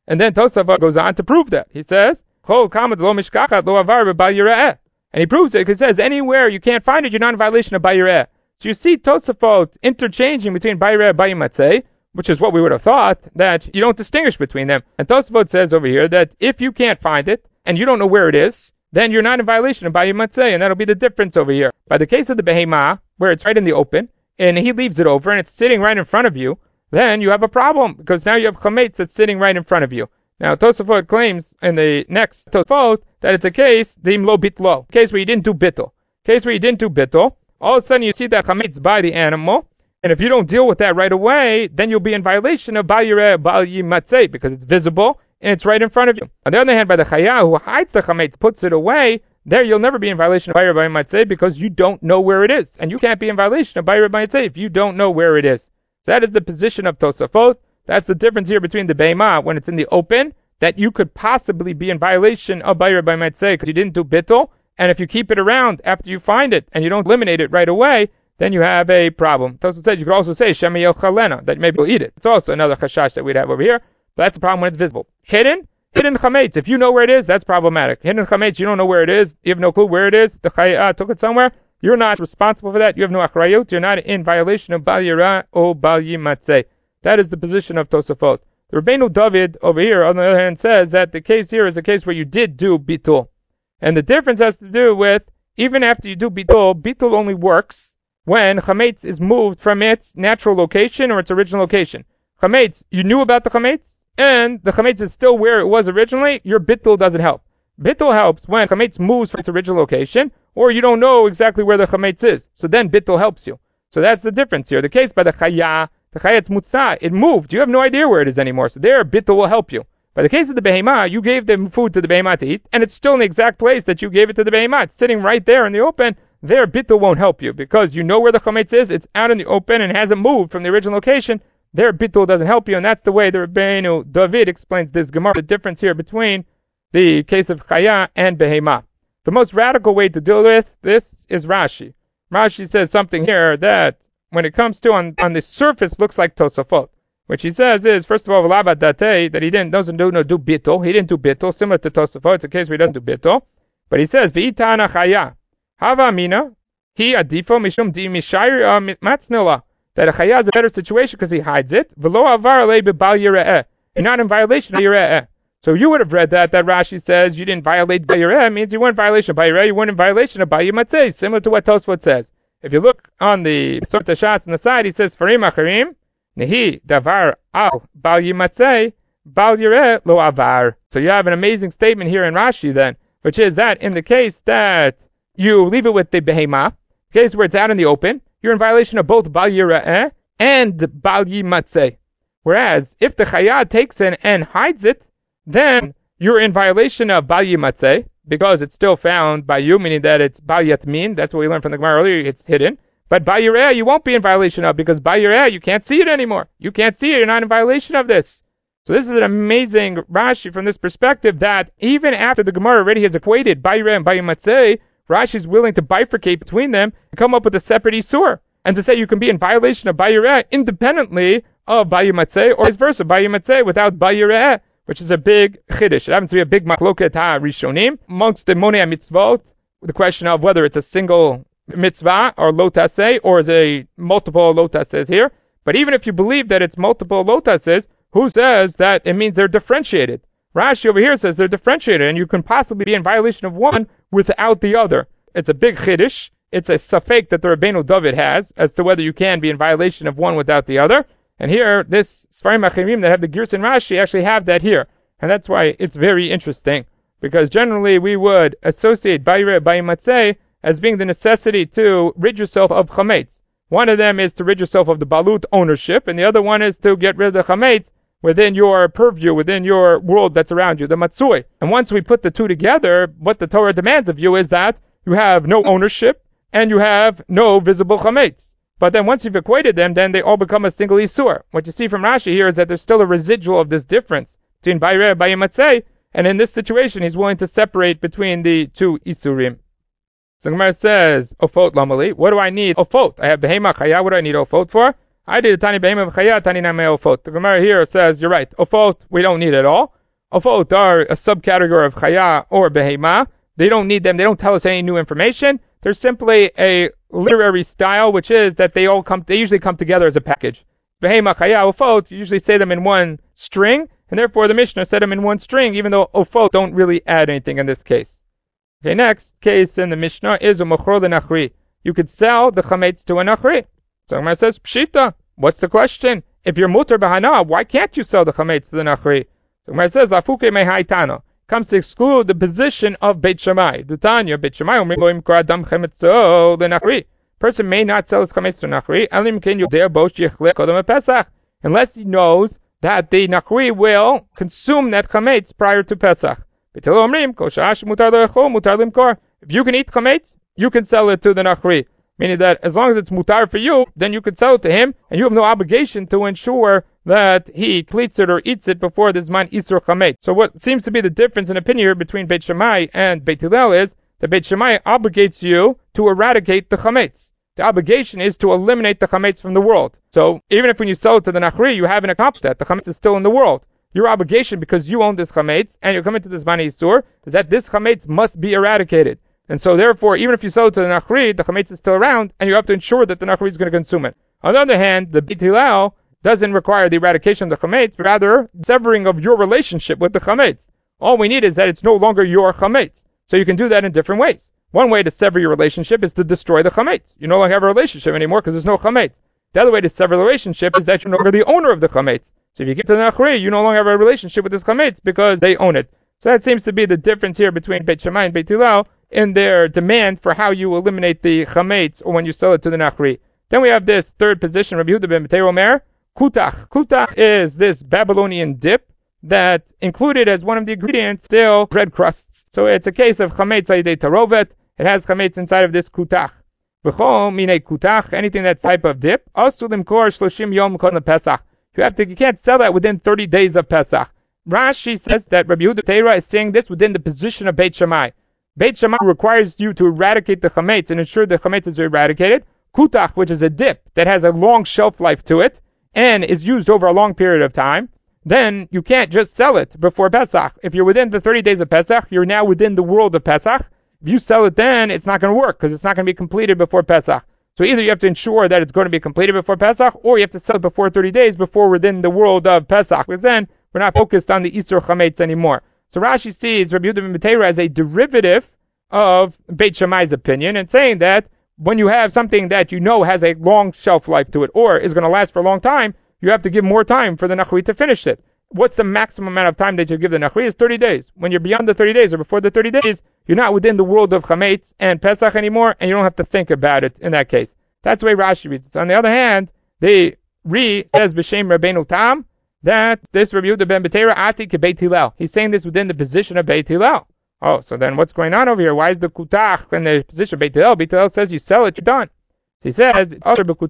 And then Tosafot goes on to prove that. He says, Chol kamad lo mishkachat lo avar b'bal yireh. And he proves it because he says, anywhere you can't find it, you're not in violation of bal yireh. So you see Tosafot interchanging between bal yireh and bal yimatzeh, which is what we would have thought, that you don't distinguish between them. And Tosafot says over here that if you can't find it, and you don't know where it is, then you're not in violation of bal yimatzeh, and that'll be the difference over here. By the case of the behemah, where it's right in the open, and he leaves it over, and it's sitting right in front of you, then you have a problem, because now you have chametz that's sitting right in front of you. Now, Tosafot claims in the next Tosafot that it's a case, the imlo bitlo, case where you didn't do bittul. Case where you didn't do bittul, all of a sudden you see that chametz by the animal, and if you don't deal with that right away, then you'll be in violation of bal yireh, bal yimatzeh, because it's visible, and it's right in front of you. On the other hand, by the chaya who hides the chametz, puts it away, there you'll never be in violation of bal yireh, bal yimatzeh, because you don't know where it is. And you can't be in violation of bal yireh, bal yimatzeh if you don't know where it is. So that is the position of Tosafot. That's the difference here between the behemah when it's in the open, that you could possibly be in violation of bal yireh, bal yimatzeh because you didn't do bittul, and if you keep it around after you find it and you don't eliminate it right away, then you have a problem. Tosafot says you could also say shemi yochalena, that maybe you'll eat it. It's also another chashash that we'd have over here, but that's the problem when it's visible. Hidden, hidden chametz. If you know where it is, that's problematic. Hidden chametz, you don't know where it is, you have no clue where it is, the chaya took it somewhere, you're not responsible for that, you have no achrayut, you're not in violation of bal yireh or bal yimatzeh. That is the position of Tosafot. The Rabbeinu David over here, on the other hand, says that the case here is a case where you did do bitul. And the difference has to do with, even after you do bitul, bitul only works when chametz is moved from its natural location or its original location. Chametz, you knew about the chametz, and the chametz is still where it was originally, your bitul doesn't help. Bitul helps when chametz moves from its original location, or you don't know exactly where the chametz is. So then bitul helps you. So that's the difference here. The case by the chaya, the chayetz mutzah, it moved. You have no idea where it is anymore. So there, bitul will help you. By the case of the behemah, you gave the food to the behemah to eat, and it's still in the exact place that you gave it to the behemah. It's sitting right there in the open. There, bitul won't help you because you know where the chametz is. It's out in the open and hasn't moved from the original location. There, bitul doesn't help you, and that's the way the Rabbeinu David explains this Gemara. The difference here between the case of chaya and behemah. The most radical way to deal with this is Rashi. Rashi says something here that, when it comes to on, on the surface, looks like Tosafot. Which he says is, first of all, Vlaba Date, that he didn't doesn't do no do bittul. He didn't do bittul, similar to Tosafot. It's a case where he doesn't do bittul. But he says, V'itana chaya, hava mina, he adifo mishum di mishayri matznila, that a chaya is a better situation because he hides it. V'lo avar le b'bal yireh. You're not in violation of yireh. So you would have read that, that Rashi says you didn't violate bal yireh, means you weren't in violation of bal yireh, you weren't in violation of bal yimatzeh, similar to what Tosafot says. If you look on the Sota Shas on the side, he says, Farim acharim, Nehi davar al bal yimatzeh, bal yireh lo avar. So you have an amazing statement here in Rashi then, which is that in the case that you leave it with the behemah, case where it's out in the open, you're in violation of both bal yireh and bal yimatzeh. Whereas if the chaya takes it and hides it, then you're in violation of bal yimatzeh, because it's still found by you, meaning that it's bal yatmin. That's what we learned from the Gemara earlier, it's hidden. But bal yireh you won't be in violation of, because bal yireh you can't see it anymore. You can't see it, you're not in violation of this. So this is an amazing Rashi from this perspective, that even after the Gemara already has equated bal yireh and bal yimatzeh, Rashi is willing to bifurcate between them and come up with a separate isur, and to say you can be in violation of bal yireh independently of bal yimatzeh, or vice versa, bal yimatzeh without bal yireh, which is a big chiddush. It happens to be a big machloket ha-rishonim amongst the monei mitzvot, the question of whether it's a single mitzvah or lo taseh, or is a multiple lo tasehs here. But even if you believe that it's multiple lo tasehs, who says that it means they're differentiated? Rashi over here says they're differentiated, and you can possibly be in violation of one without the other. It's a big chiddush. It's a safek that the Rabbeinu David has as to whether you can be in violation of one without the other. And here, this Sfarim Achirim that have the Girsa and Rashi actually have that here. And that's why it's very interesting. Because generally we would associate bal yireh, bal yimatzeh as being the necessity to rid yourself of chametz. One of them is to rid yourself of the balut ownership, and the other one is to get rid of the chametz within your purview, within your world that's around you, the matsui. And once we put the two together, what the Torah demands of you is that you have no ownership and you have no visible chametz. But then once you've equated them, then they all become a single isur. What you see from Rashi here is that there's still a residual of this difference between bal yireh and bal yimatzeh, and in this situation he's willing to separate between the two isurim. So Gemara says, Ofot lamali, what do I need ofot? I have behemah chaya, what do I need ofot for? I did a tani behemah chaya, tani name ofot. The Gemara here says, you're right, ofot we don't need at all. Ofot are a subcategory of chaya or behema. They don't need them. They don't tell us any new information. They're simply a literary style, which is that they all come. They usually come together as a package. Behema, chaya, ofot. You usually say them in one string, and therefore the Mishnah said them in one string, even though ofot don't really add anything in this case. Okay, next case in the Mishnah is umachor lenachri. You could sell the chametz to a nachri. So Gemara says pshita. What's the question? If you're mutar b'hana, why can't you sell the chametz to the nachri? So Gemara says lafuke mehaitano. Comes to exclude the position of Beit Shammai. The Tanya Beit Shammai umrim lo yimkor adam chametzo lenachri. Person may not sell his chametz to nachri elim ken yodea bo sheyichle kodem Pesach, unless he knows that the nachri will consume that chametz prior to Pesach. If you can eat chametz, you can sell it to the nachri. Meaning that as long as it's mutar for you, then you can sell it to him, and you have no obligation to ensure that he cleats it or eats it before the zman isur chametz. So what seems to be the difference in opinion here between Beit Shammai and Beit Hillel is that Beit Shammai obligates you to eradicate the chametz. The obligation is to eliminate the chametz from the world. So even if when you sell it to the nachri, you haven't accomplished that, the chametz is still in the world. Your obligation, because you own this chametz and you're coming to this zman isur, is that this chametz must be eradicated. And so therefore, even if you sell it to the nachri, the chametz is still around, and you have to ensure that the nachri is going to consume it. On the other hand, the Beit Hillel doesn't require the eradication of the chametz, but rather severing of your relationship with the chametz. All we need is that it's no longer your chametz. So you can do that in different ways. One way to sever your relationship is to destroy the chametz. You no longer have a relationship anymore because there's no chametz. The other way to sever the relationship is that you're no longer the owner of the chametz. So if you get to the nachri, you no longer have a relationship with this chametz because they own it. So that seems to be the difference here between Beit Shammai and Beit Hillel in their demand for how you eliminate the chametz or when you sell it to the nachri. Then we have this third position, Rabbi Yehuda ben Betei Omer, kutach. Kutach is this Babylonian dip that included as one of the ingredients still bread crusts. So it's a case of chametz ayidei tarovet. It has chametz inside of this kutach. B'chol minei kutach, anything that's type of dip, asul limkor shloshim yom kol Pesach. You have to, you can't sell that within thirty days of Pesach. Rashi says that Rabbi Yehuda Teira is saying this within the position of Beit Shammai. Beit Shammai requires you to eradicate the chametz and ensure the chametz is eradicated. Kutach, which is a dip that has a long shelf life to it and is used over a long period of time, then you can't just sell it before Pesach. If you're within the thirty days of Pesach, you're now within the world of Pesach. If you sell it then, it's not going to work because it's not going to be completed before Pesach. So either you have to ensure that it's going to be completed before Pesach, or you have to sell it before thirty days before within the world of Pesach, because then we're not focused on the Isur Chametz anymore. So Rashi sees Rabbi Yehuda ben Betei as a derivative of Beit Shammai's opinion, and saying that when you have something that you know has a long shelf life to it, or is going to last for a long time, you have to give more time for the Nachri to finish it. What's the maximum amount of time that you give the Nachri? Is thirty days. When you're beyond the thirty days or before the thirty days, you're not within the world of Chametz and Pesach anymore, and you don't have to think about it in that case. That's the way Rashi reads it. On the other hand, the Ri says B'Shem Rabbeinu Tam that this Rabbi Yehuda ben Betei Ati ke Beit Hillel. He's saying this within the position of Beit Hillel. Oh, so then what's going on over here? Why is the Kutach in the position of Beit Hillel? Beit Hillel says you sell it, you're done. So he says, it's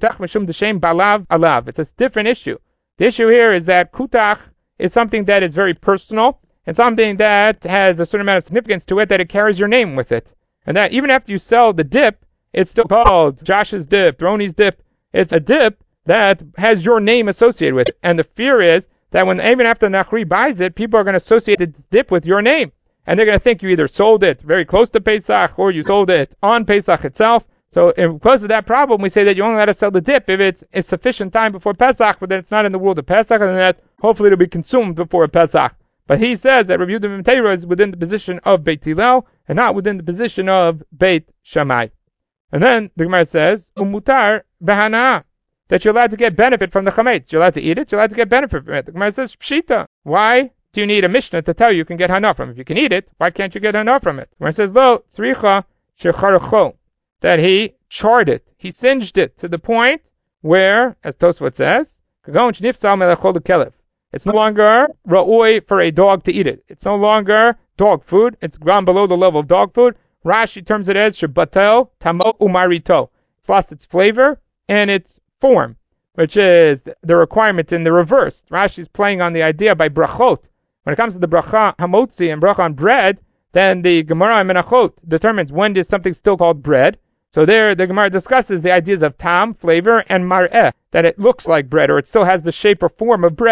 a different issue. The issue here is that Kutach is something that is very personal and something that has a certain amount of significance to it, that it carries your name with it. And that even after you sell the dip, it's still called Josh's dip, Roni's dip. It's a dip that has your name associated with it. And the fear is that when even after Nachri buys it, people are going to associate the dip with your name. And they're going to think you either sold it very close to Pesach or you sold it on Pesach itself. So because of that problem, we say that you only let us sell the dip if it's, it's sufficient time before Pesach, but then it's not in the world of Pesach, and that hopefully it'll be consumed before Pesach. But he says that Rabbi Yehuda ben Betei is within the position of Beit Hillel and not within the position of Beit Shammai. And then the Gemara says, Umutar behana, that you're allowed to get benefit from the chametz. You're allowed to eat it, you're allowed to get benefit from it. The Gemara says, Pshita. Why do you need a Mishnah to tell you you can get hana from it? If you can eat it, why can't you get hana from it? The Gemara says, Lo, tzricha shecharacho, that he charred it, he singed it to the point where, as Tosfot says, it's no longer ra'oi for a dog to eat it. It's no longer dog food. It's gone below the level of dog food. Rashi terms it as shebatel tamo umarito. It's lost its flavor and its form, which is the requirement in the reverse. Rashi is playing on the idea by brachot. When it comes to the bracha hamotzi and bracha on bread, then the Gemara in Menachot determines when is something still called bread. So there, the Gemara discusses the ideas of tam, flavor, and mar'eh, that it looks like bread, or it still has the shape or form of bread.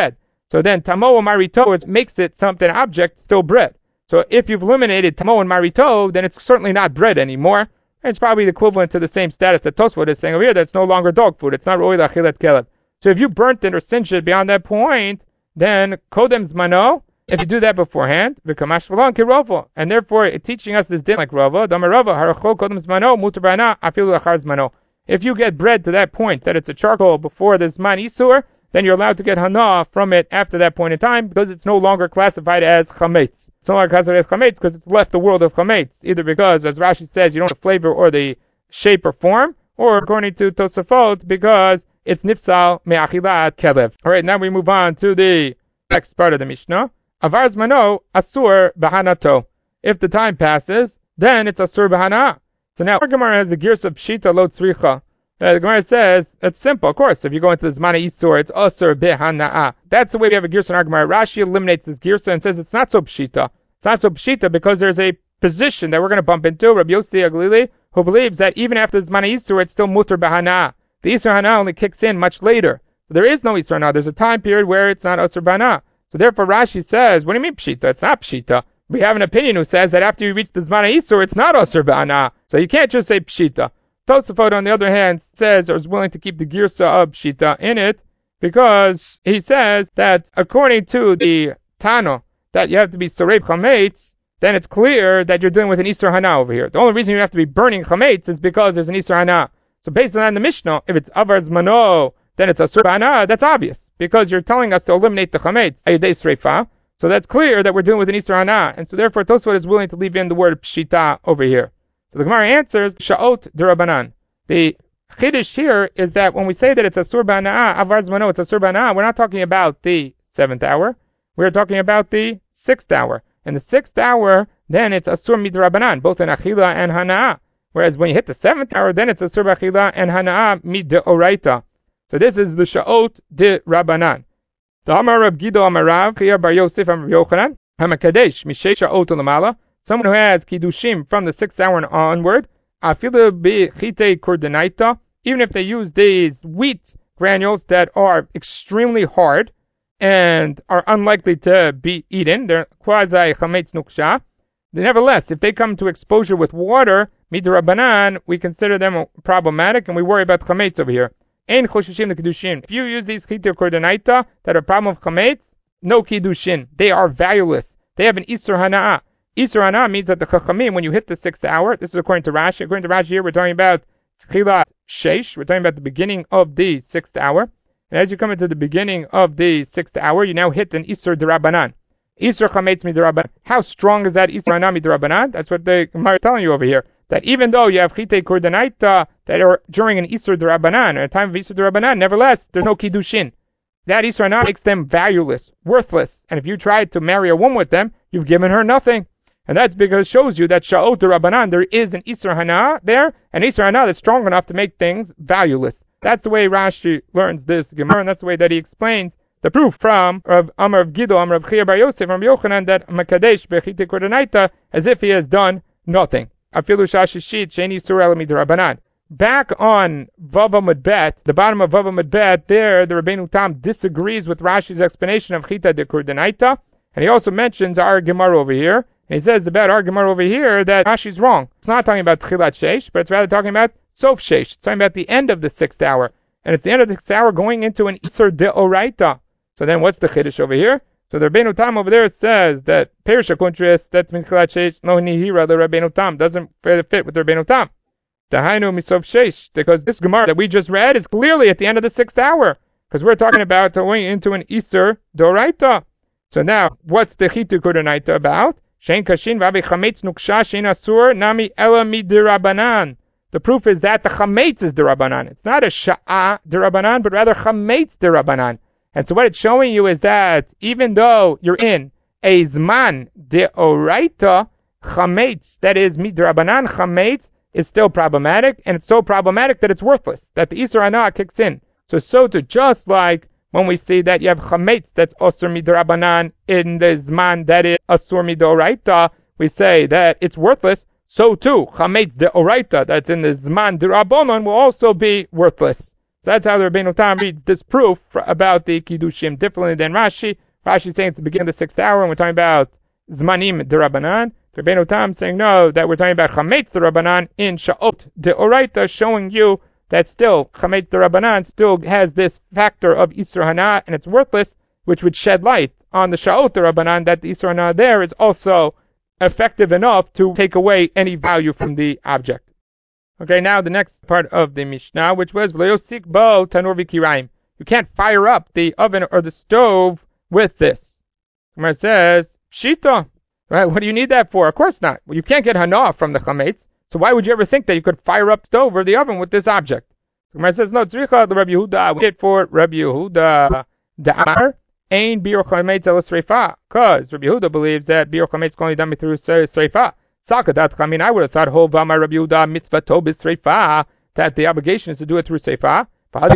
So then tamo and marito it makes it something object, still bread. So if you've eliminated tamo and marito, then it's certainly not bread anymore. It's probably the equivalent to the same status that Tosfot is saying over here. That's no longer dog food. It's not roi lachilat keleb. So if you burnt it or singed it beyond that point, then kodem zmano. If you do that beforehand, v'kamash v'lon kirovo, and therefore it's teaching us this din like Rava. Damarava harachol kodem zmano mutar b'ana afilu lachar zmano. If you get bread to that point that it's a charcoal before the zman isur, then you're allowed to get hana from it after that point in time because it's no longer classified as chametz. It's no longer classified as chametz because it's left the world of chametz, either because, as Rashi says, you don't have the flavor or the shape or form, or according to Tosafot, because it's nifsal me'achilat kelev. All right, now we move on to the next part of the Mishnah. Avar zmano asur bahanato. If the time passes, then it's asur bahana. So now our Gemara has the gears of pshita lo tzricha. Uh, the Gemara says, it's simple, of course. If you go into the Zmana Isur, it's Asur Bihana'a. That's the way we have a Girsa in our Gemara. Rashi eliminates this Girsa and says it's not so Pshita. It's not so Pshita because there's a position that we're going to bump into, Rabbi Yossi Aglili, who believes that even after the Zmana Isur, it's still Mutar Bihana'a. The Isur Hana only kicks in much later. So there is no Isur Hana. There's a time period where it's not Asur Bihana'a. So therefore Rashi says, what do you mean Pshita? It's not Pshita. We have an opinion who says that after you reach the Zmana Isur, it's not Asur Bihana'a. So you can't just say Pshita. Tosafot, on the other hand, says or is willing to keep the girsa of Pshita in it because he says that according to the Tano that you have to be Sareb Chametz, then it's clear that you're dealing with an Isur Hana over here. The only reason you have to be burning Chametz is because there's an Isur Hana. So based on that in the Mishnah, if it's Avar Zmano, then it's Asur Hana, that's obvious because you're telling us to eliminate the Chametz, Ayadei Sreifa. So that's clear that we're dealing with an Isur Hana, and so therefore Tosafot is willing to leave in the word Pshita over here. So the Gemara answers, Sha'ot d'Rabbanan. The Chiddush here is that when we say that it's Asur B'Hana'a, Avar Zmano, it's Asur B'Hana'a, we're not talking about the seventh hour. We're talking about the sixth hour. In the sixth hour, then it's Asur Midrabbanan, both in Achila and Hana'a. Whereas when you hit the seventh hour, then it's Asur B'Achila and Hana'a Mid'oraita. So this is the Sha'ot d'Rabbanan. The Amar Rab Gido Amarav, Chiyar Bar Yosef Amar Yochanan, Hamakadesh, Mishei Sha'ot Ulamala. Someone who has kiddushim from the sixth hour and onward, afilu b'chitei kurdenaita, even if they use these wheat granules that are extremely hard and are unlikely to be eaten, they're quasi chametz nuksha. Nevertheless, if they come to exposure with water, midrabanan, we consider them problematic and we worry about chametz over here. Ein choshishim the kiddushin. If you use these chitei kurdenaita that are problem of chametz, no kiddushin. They are valueless. They have an isur hana'ah. Isur Hana means that the Chachamim, when you hit the sixth hour, this is according to Rashi. According to Rashi here, we're talking about Tchilat Sheish. We're talking about the beginning of the sixth hour. And as you come into the beginning of the sixth hour, you now hit an Isur D'Rabbanan. Isur Chametz Midrabbanan. How strong is that Isur Hana Midrabbanan? That's what the Gemara is telling you over here. That even though you have Chitei Kurdenaita that are during an Isur D'Rabbanan, at a time of Isur D'Rabbanan, nevertheless, there's no Kiddushin. That Isur Hana makes them valueless, worthless. And if you tried to marry a woman with them, you've given her nothing. And that's because it shows you that Sha'ot D'Rabbanan, there is an Isur Hana there, an Isur Hana that's strong enough to make things valueless. That's the way Rashi learns this Gemara, and that's the way that he explains the proof from Rav Amar of Gido, Amar of Chiyar Bar Yosef, from Yochanan, that Makadesh Bechite Kurdenaita, as if he has done nothing. Afilu Shashishit, Sheni Isur Ela Midrabbanan. Back on Vava Mudbet, the bottom of Vava Mudbet, there the Rabbeinu Tam disagrees with Rashi's explanation of Chita de Kurdenaita, and he also mentions our Gemara over here. And he says about our Gemara over here that Rashi's wrong. It's not talking about Tchilat Sheish, but it's rather talking about Sof Sheish. It's talking about the end of the sixth hour. And it's the end of the sixth hour going into an Isur De'oraita. So then what's the Chiddush over here? So the Rabbeinu Tam over there says that Perisha Kuntris, that's min Tchilat Sheish, no Nihira, the Rabbeinu Tam, doesn't fit with the Rabbeinu Tam. Dahainu Misof Sheish, because this Gemara that we just read is clearly at the end of the sixth hour. Because we're talking about going into an Isur De'oraita. So now, what's the Chitu Kurdenaita about? Shein kashin v'avi chametz nuksha shein asur nami ela midirabanan. The proof is that the chametz is dirabanan. It's not a sha'a dirabanan, but rather chametz dirabanan. And so what it's showing you is that even though you're in a zman deoraita, chametz, that is midirabanan chametz, is still problematic, and it's so problematic that it's worthless, that the Isur Hana kicks in. So so to just like when we see that you have chametz that's osur midrabanan in the zman that is asur midoraita, we say that it's worthless. So too, chametz deoraita that's in the zman dirabanan will also be worthless. So that's how the Rabbeinu Tam reads this proof about the Kiddushim differently than Rashi. Rashi is saying it's the beginning of the sixth hour, and we're talking about Zmanim D'Rabbanan. The Rabbeinu Tam saying no, that we're talking about Chametz D'Rabbanan in Sha'ot D'Oraita, showing you that still Chametz D'Rabbanan still has this factor of Isur Hana, and it's worthless, which would shed light on the Sha'ot D'Rabbanan, that the Isur Hana there is also effective enough to take away any value from the object. Okay, now the next part of the Mishnah, which was V'lo bo tanur v'kiraim. You can't fire up the oven or the stove with this. Gemara says, Shita. Right? What do you need that for? Of course not. Well, you can't get hana from the chametz. So why would you ever think that you could fire up the stove or the oven with this object? Gemara says, no, tzricha the Rabbi Yehuda. We did for Rabbi Yehuda da'ar ein biur chametz el sreifa. Because Rabbi Yehuda believes that biur chametz can only done through sreifa. Sakadat, I mean, I would have thought, Hova my Rabbi Yehuda mitzvah tobis sreifa, that the obligation is to do it through sreifa.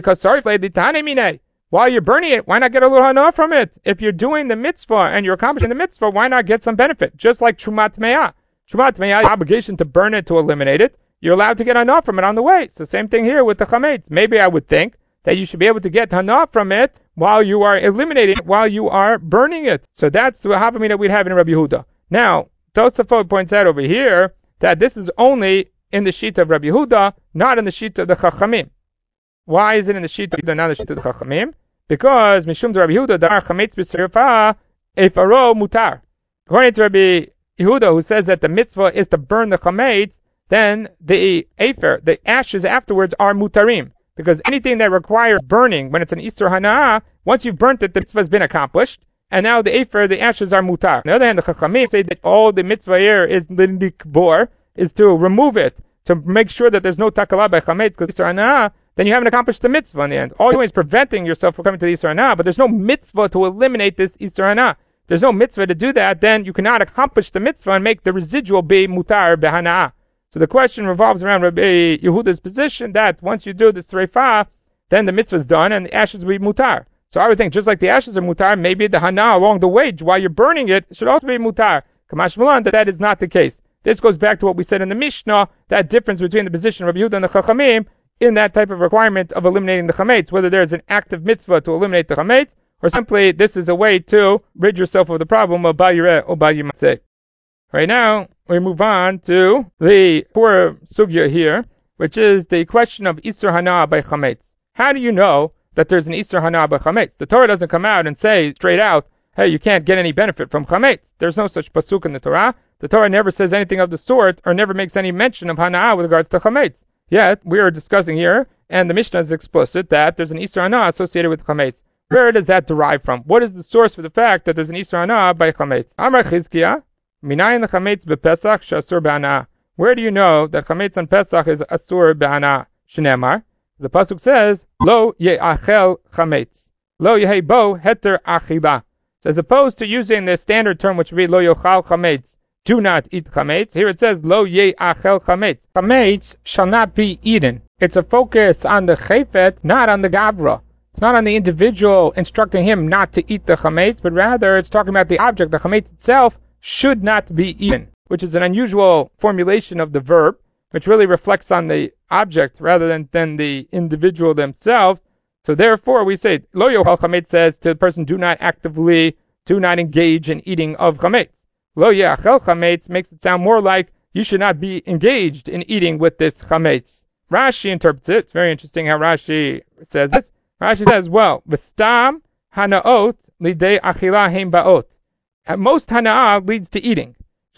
While you're burning it, why not get a little hana from it? If you're doing the mitzvah and you're accomplishing the mitzvah, why not get some benefit? Just like Trumat Me'ah. Trumat Me'ah, the obligation to burn it, to eliminate it, you're allowed to get hana from it on the way. So same thing here with the chametz. Maybe I would think that you should be able to get hana from it while you are eliminating it, while you are burning it. So that's the havamina that we'd have in Rabbi Yehuda. Now, Tosafot points out over here that this is only in the sheet of Rabbi Yehuda, not in the sheet of the Chachamim. Why is it in the sheet of Yehuda, not in the sheet of the Chachamim? Because Mishum de Rabbi Yehuda, dar chametz b'sreifa efaro mutar. According to Rabbi Yehuda, who says that the mitzvah is to burn the chametz, then the efer, the ashes afterwards, are mutarim. Because anything that requires burning, when it's an Isur Hana'ah, once you've burnt it, the mitzvah has been accomplished. And now the efer, the ashes are mutar. On the other hand, the Chachamim say that all the mitzvah here is l'nikbor, is to remove it, to make sure that there's no takala by chametz, because Isur Hana'ah, then you haven't accomplished the mitzvah in the end. All you're doing is preventing yourself from coming to the Isur Hana'ah, but there's no mitzvah to eliminate this Isur Hana'ah. There's no mitzvah to do that, then you cannot accomplish the mitzvah and make the residual be mutar behana'ah. So the question revolves around Rabbi Yehuda's position that once you do the sreifa, then the mitzvah is done and the ashes will be mutar. So I would think, just like the ashes are mutar, maybe the hana along the way, while you're burning it, should also be mutar. Kamash Malan, that that is not the case. This goes back to what we said in the Mishnah, that difference between the position of Rabbi Yehuda and the Chachamim, in that type of requirement of eliminating the chametz, whether there's an active mitzvah to eliminate the chametz, or simply this is a way to rid yourself of the problem of bal yireh or bal yimatzeh. Right now, we move on to the poor sugya here, which is the question of Isur Hana'ah by chametz. How do you know that there's an Isur Hana'ah by chametz? The Torah doesn't come out and say straight out, hey, you can't get any benefit from chametz. There's no such pasuk in the Torah. The Torah never says anything of the sort, or never makes any mention of Hana'ah with regards to chametz. Yet, we are discussing here, and the Mishnah is explicit, that there's an Isur Hana'ah associated with chametz. Where does that derive from? What is the source for the fact that there's an Isur Hana'ah by chametz? Amar Chizkiah, minayin chametz bepesach she'asur be'hana'ah. Where do you know that chametz on Pesach is asur be'hana'ah? Shneimar, the pasuk says, lo ye'achel chametz, lo yehi bo heter achila. So as opposed to using the standard term which would be lo yochal chametz, do not eat chametz, here it says lo ye'achel chametz. Chametz shall not be eaten. It's a focus on the chayfet, not on the gavra. It's not on the individual instructing him not to eat the chametz, but rather it's talking about the object. The chametz itself should not be eaten, which is an unusual formulation of the verb, which really reflects on the object rather than, than the individual themselves. So therefore we say, lo yochal chametz says to the person, do not actively, do not engage in eating of chametz. Lo ye'achel chametz makes it sound more like you should not be engaged in eating with this chametz. Rashi interprets it. It's very interesting how Rashi says this. Rashi says, well, v'stam hana'ot lidei achila heim ba'ot. Most hana'ah leads to eating.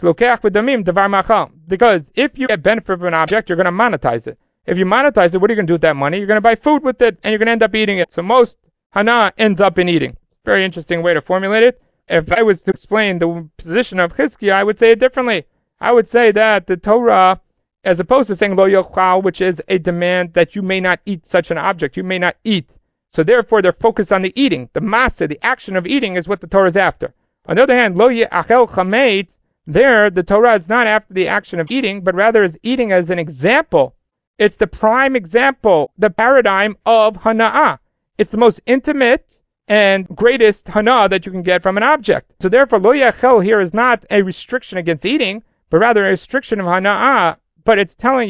Because if you get benefit from an object, you're going to monetize it. If you monetize it, what are you going to do with that money? You're going to buy food with it, and you're going to end up eating it. So most hana'ah ends up in eating. Very interesting way to formulate it. If I was to explain the position of Chizkiah, I would say it differently. I would say that the Torah, as opposed to saying lo yochal, which is a demand that you may not eat such an object, you may not eat. So therefore, they're focused on the eating. The masa, the action of eating, is what the Torah is after. On the other hand, lo ye'achel chametz, there the Torah is not after the action of eating, but rather is eating as an example. It's the prime example, the paradigm of hana'ah. It's the most intimate and greatest hana that you can get from an object. So therefore, lo ye'achel here is not a restriction against eating, but rather a restriction of hana'ah. But it's telling you,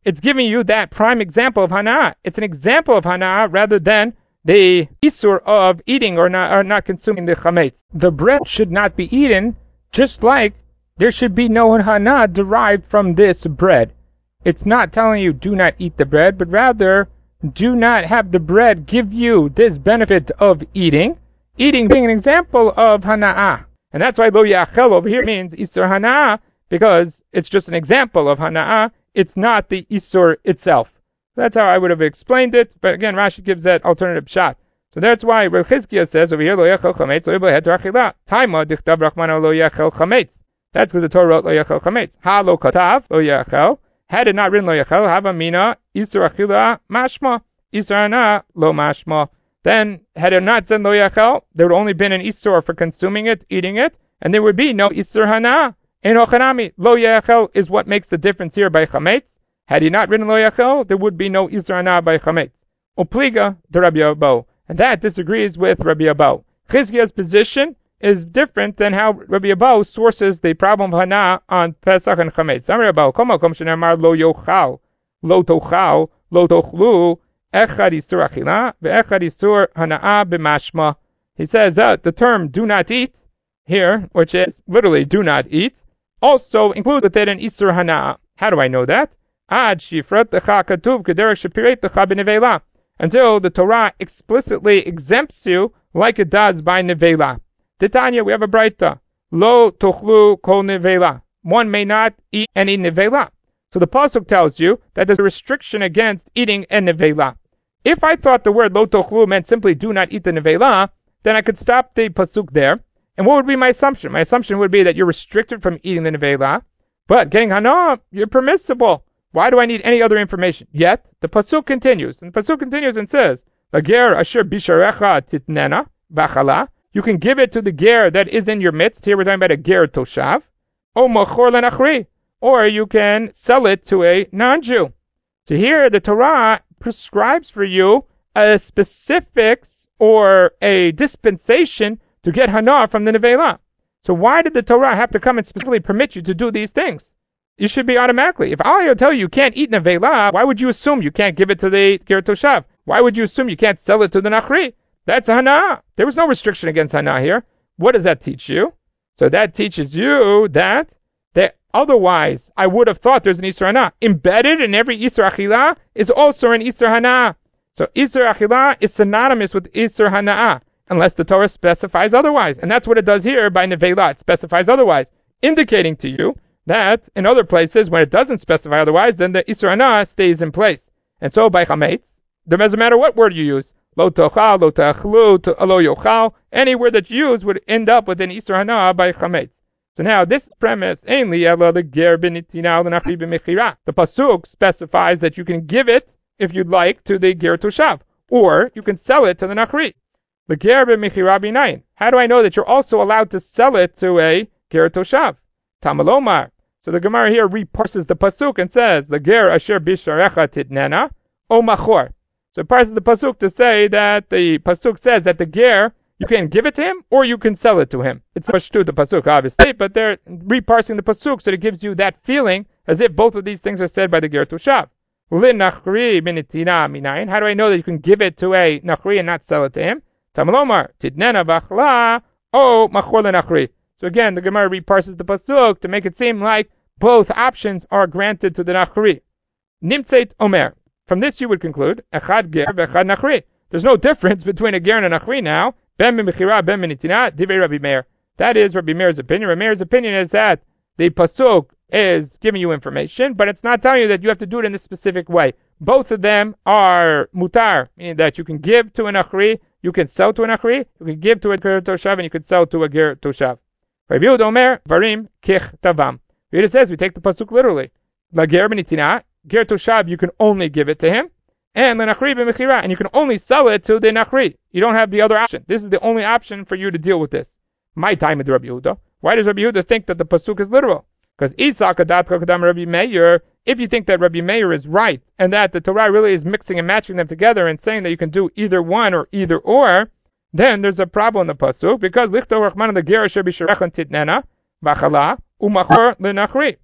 it's giving you that prime example of hana'ah. It's an example of hana'ah rather than the isur of eating or not, or not consuming the chametz. The bread should not be eaten, just like there should be no hana'ah derived from this bread. It's not telling you do not eat the bread, but rather do not have the bread give you this benefit of eating. Eating being an example of hana'ah. And that's why lo yachel over here means isur hana'ah, because it's just an example of hana'ah. It's not the isur itself. That's how I would have explained it. But again, Rashi gives that alternative shot. So that's why Rav Chizkiah says over here, lo yachel chametz, lo yibla heter achila. Taima dichtav rachmana lo yachel chametz. That's because the Torah wrote lo yachel chametz. Ha lo katav lo yachel. Had it not written lo yachel, hava mina isur achila mashma. Isur hana'ah lo mashma. Then, had it not said lo yachel, there would only been an isur for consuming it, eating it, and there would be no isur hana'ah. In ochanami, lo yachel is what makes the difference here by chametz. Had he not written lo yachel, there would be no isur hana'ah by chametz. Upliga the Rabbi Abba, and that disagrees with Rabbi Abba. Chizkiah's position is different than how Rabbi Abba sources the problem of hana'ah on Pesach and chametz. Rabbi Abba, kol makom shenemar lo yochal, lo tochal, lo tochlu. Echad isur achila, ve'echad isur hana'ah b'mashma. He says that the term do not eat here, which is literally do not eat, also includes with it an isur hana'ah. How do I know that? Ad shifrat lecha katuv kederech shepiret lecha b'nevela. Until the Torah explicitly exempts you like it does by nevela. Titania, we have a braita. Lo tochlu kol nevela. One may not eat any nevela. So the pasuk tells you that there's a restriction against eating a nevela. If I thought the word lo tochlu meant simply do not eat the nevela, then I could stop the pasuk there. And what would be my assumption? My assumption would be that you're restricted from eating the nevela, but getting hana'ah, you're permissible. Why do I need any other information? Yet, the pasuk continues, and the pasuk continues and says, Lager asher bisharecha titnena v'chala. You can give it to the ger that is in your midst. Here we're talking about a ger toshav. O machor lenachri. Or you can sell it to a non-Jew. So here the Torah prescribes for you a specifics or a dispensation to get hana'ah from the nevela. So why did the Torah have to come and specifically permit you to do these things? You should be automatically. If Allah tell you you can't eat nevela, why would you assume you can't give it to the ger toshav? Why would you assume you can't sell it to the nachri? That's hana'ah. There was no restriction against hana'ah here. What does that teach you? So that teaches you that that otherwise, I would have thought there's an Isur Hana'ah. Embedded in every Isur Achilah is also an Isur Hana'ah. So Isur Achilah is synonymous with Isur Hana'ah, unless the Torah specifies otherwise. And that's what it does here by Nevela. It specifies otherwise, indicating to you that in other places, when it doesn't specify otherwise, then the Isur Hana'ah stays in place. And so by Chametz, it doesn't matter what word you use, Lo Tochal, Lo Tachlu, Lo Yochal, any word that you use would end up with an Isur Hana'ah by Chametz. So now this premise, ainly the ger b'nitina l'nachri b'mechira. The pasuk specifies that you can give it, if you'd like, to the ger toshav, or you can sell it to the nachri. The ger b'mechira b'nayin. How do I know that you're also allowed to sell it to a ger toshav? Tamalomar. So the Gemara here reparses the pasuk and says, the ger asher bisharecha titnena o machor. So it parses the pasuk to say that the pasuk says that the ger, you can give it to him, or you can sell it to him. It's pashtu the pasuk, obviously, but they're reparsing the pasuk, so it gives you that feeling as if both of these things are said by the ger toshav. Linachri b'nitina minayin. How do I know that you can give it to a nachri and not sell it to him? Tamalomar tidnena v'achla o machor lenachri. So again, the Gemara reparses the pasuk to make it seem like both options are granted to the nachri. Nimtzeit omer. From this you would conclude echad ger v'echad nachri. There's no difference between a ger and a nachri now. Ben b'mechira, ben b'nitina, divrei Rabbi Meir. That is Rabbi Meir's opinion. Rabbi Meir's opinion is that the pasuk is giving you information, but it's not telling you that you have to do it in a specific way. Both of them are mutar, meaning that you can give to an achri, you can sell to an achri, you can give to a ger toshav, and you can sell to a ger toshav. Rabbi Yehuda Omer, varim kich tavam. It says we take the pasuk literally. La ger b'nitina, ger toshav, you can only give it to him. And the nachri b'mechira, and you can only sell it to the nachri. You don't have the other option. This is the only option for you to deal with this. My time with Rabbi Yehuda. Why does Rabbi Yehuda think that the pasuk is literal? Because Isa kadat kadam Rabbi Meir. If you think that Rabbi Meir is right and that the Torah really is mixing and matching them together and saying that you can do either one or either or, then there's a problem in the pasuk because lichto rachman the ger asher b'sharechan titnena v'chala umachor lenachri.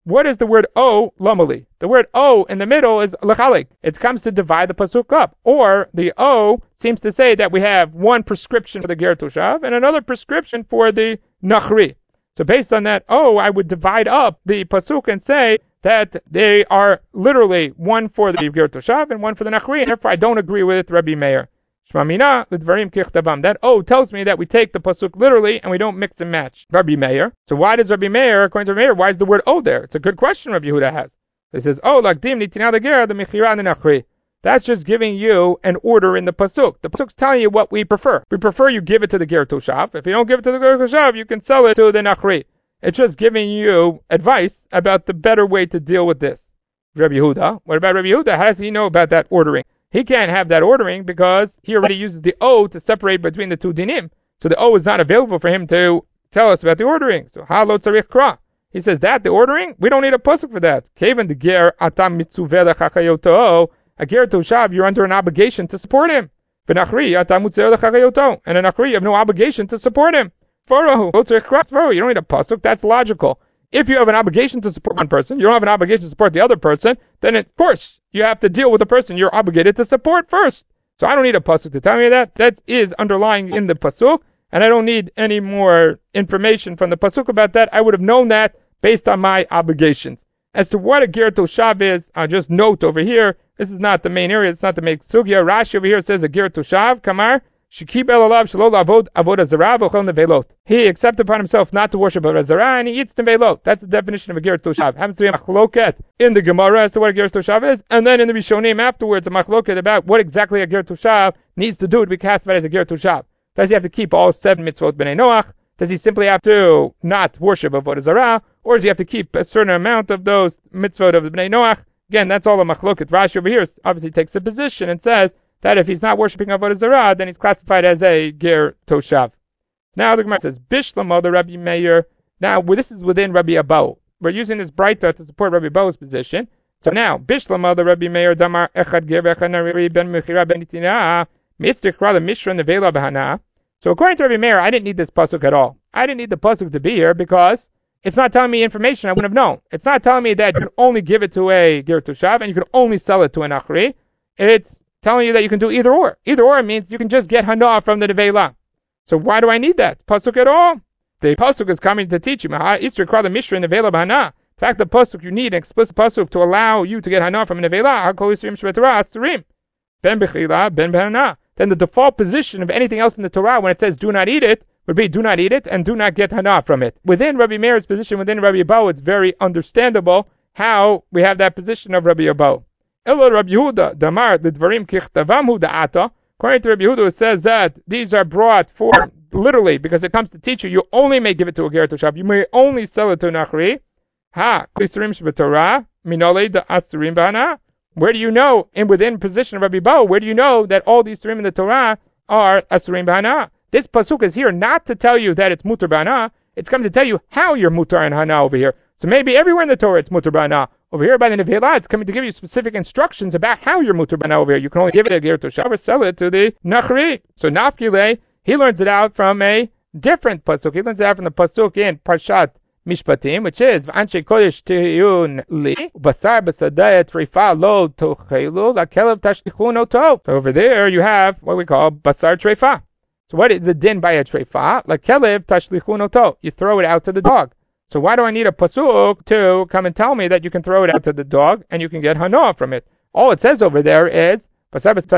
what is the word O, lomali? The word O in the middle is lechalik. It comes to divide the pasuk up. Or the O seems to say that we have one prescription for the ger toshav and another prescription for the nachri. So based on that O, I would divide up the pasuk and say that they are literally one for the ger toshav and one for the nachri, and therefore I don't agree with Rabbi Meir. Shmamina l'dvarim kichtavam. That O tells me that we take the pasuk literally and we don't mix and match. Rabbi Meir. So why does Rabbi Meir, according to Rabbi Meir, why is the word O there? It's a good question Rabbi Yehuda has. He says, Oh, lakdim nitina l'ger the mechira and the nachri. That's just giving you an order in the pasuk. The pasuk's telling you what we prefer. We prefer you give it to the ger toshav. If you don't give it to the ger toshav, you can sell it to the nachri. It's just giving you advice about the better way to deal with this. Rabbi Yehuda. What about Rabbi Yehuda? How does he know about that ordering? He can't have that ordering because he already uses the O to separate between the two dinim. So the O is not available for him to tell us about the ordering. So ha lo tzarich kra. He says that the ordering, we don't need a pasuk for that. Kevan the ger atam mitzuveh lechachayoto. A ger toshav, you're under an obligation to support him. V'nachri atam mitzuveh lechachayoto. And a nachri, you have no obligation to support him. Farahu lo tzarich kra. You don't need a pasuk. That's logical. If you have an obligation to support one person, you don't have an obligation to support the other person, then of course you have to deal with the person you're obligated to support first. So I don't need a pasuk to tell me that. That is underlying in the pasuk, and I don't need any more information from the pasuk about that. I would have known that based on my obligations. As to what a ger toshav is, I'll just note over here, this is not the main area, it's not the main sugya. Rashi over here says a ger toshav, kamar, Shekib el alav shelo lavod avodah zarah v'chol nevelot. He accepted upon himself not to worship avodah zarah, and he eats nevelot. That's the definition of a ger toshav. Happens to be a machloket in the Gemara as to what a ger toshav is, and then in the Rishonim afterwards a machloket about what exactly a ger toshav needs to do to be classified as a ger toshav. Does he have to keep all seven mitzvot b'nei Noach? Does he simply have to not worship avodah zarah, or does he have to keep a certain amount of those mitzvot of b'nei Noach? Again, that's all a machloket. Rashi over here obviously takes a position and says that if he's not worshiping avodah zarah, then he's classified as a ger toshav. Now the Gemara says, Bishlama, the Rabbi Meir. Now this is within Rabbi Abau. We're using this braita to support Rabbi Abau's position. So now, Bishlama, the Rabbi Meir, Damar echad ger echad nari ben mechira ben nitina mitzdichra the mishra nevela behana. So according to Rabbi Meir, I didn't need this pasuk at all. I didn't need the pasuk to be here because it's not telling me information I wouldn't have known. It's not telling me that you can only give it to a ger toshav and you can only sell it to an achri. It's telling you that you can do either or. Either or means you can just get hana from the nevela. So why do I need that pasuk at all? The pasuk is coming to teach you. It's required the mishra nevela b'hana. In fact, the pasuk you need an explicit pasuk to allow you to get hana from a nevela. Hakol yisrim shvetorah asturim ben bechila ben b'hana. Then the default position of anything else in the Torah when it says do not eat it would be do not eat it and do not get hana from it. Within Rabbi Meir's position, within Rabbi Abau, it's very understandable how we have that position of Rabbi Abau. Elo Rabbi Yehuda, Damar, the Dvarim Kichtavam Hu Da'ata. According to Rabbi Yehuda, it says that these are brought for, literally, because it comes to teach you, you only may give it to a ger toshav, you may only sell it to an achri. Ha, Klisrim Shbetorah, Minole da Asurim B'hana. Where do you know, in within position of Rabbi Bo, where do you know that all these Surim in the Torah are Asurim B'hana? This pasuk is here not to tell you that it's Mutar B'hana, it's coming to tell you how you're Mutar and Hana over here. So maybe everywhere in the Torah it's Mutar B'hana. Over here by the Nevi'lah, it's coming to give you specific instructions about how you're mutar b'hana over here. You can only give it a ger toshav or sell it to the nachri. So Nafkile, he learns it out from a different pasuk. He learns it out from the pasuk in Parshat Mishpatim, which is V'anshe kodesh tiyun li basar b'sadeh treifa lo tochelu lakelev tashlichun oto. So over there you have what we call basar treifa. So what is the din by a treifa? Lakelev tashlichun oto. You throw it out to the dog. So why do I need a pasuk to come and tell me that you can throw it out to the dog and you can get hana from it? All it says over there is it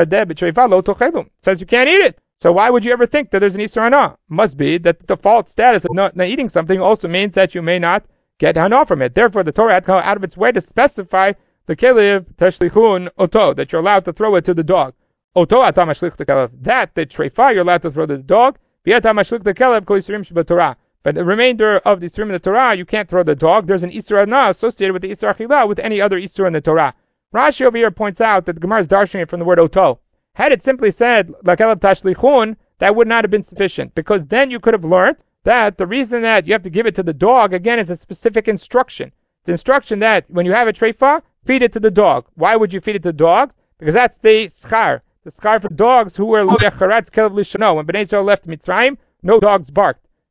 says you can't eat it. So why would you ever think that there's an Isur hana? Must be that the default status of not, not eating something also means that you may not get hana from it. Therefore, the Torah had to go out of its way to specify the kelev tashlichun oto, that you're allowed to throw it to the dog. Oto atam ashlich the kelev. That the treifa you're allowed to throw to the dog. V'atam ashlich the kelev kol yisrim sheb'torah. But the remainder of the Isur in the Torah, you can't throw the dog. There's an Isur hana associated with the Isur achilah with any other Isur in the Torah. Rashi over here points out that the Gemara is darshaning it from the word oto. Had it simply said lakelev tashlichun, that would not have been sufficient, because then you could have learned that the reason that you have to give it to the dog again is a specific instruction. It's instruction that when you have a treifa, feed it to the dog. Why would you feed it to the dog? Because that's the schar, the schar for dogs who were lo yacharatz kelev lishano. When Bnei Yisrael left Mitzrayim, no dogs barked.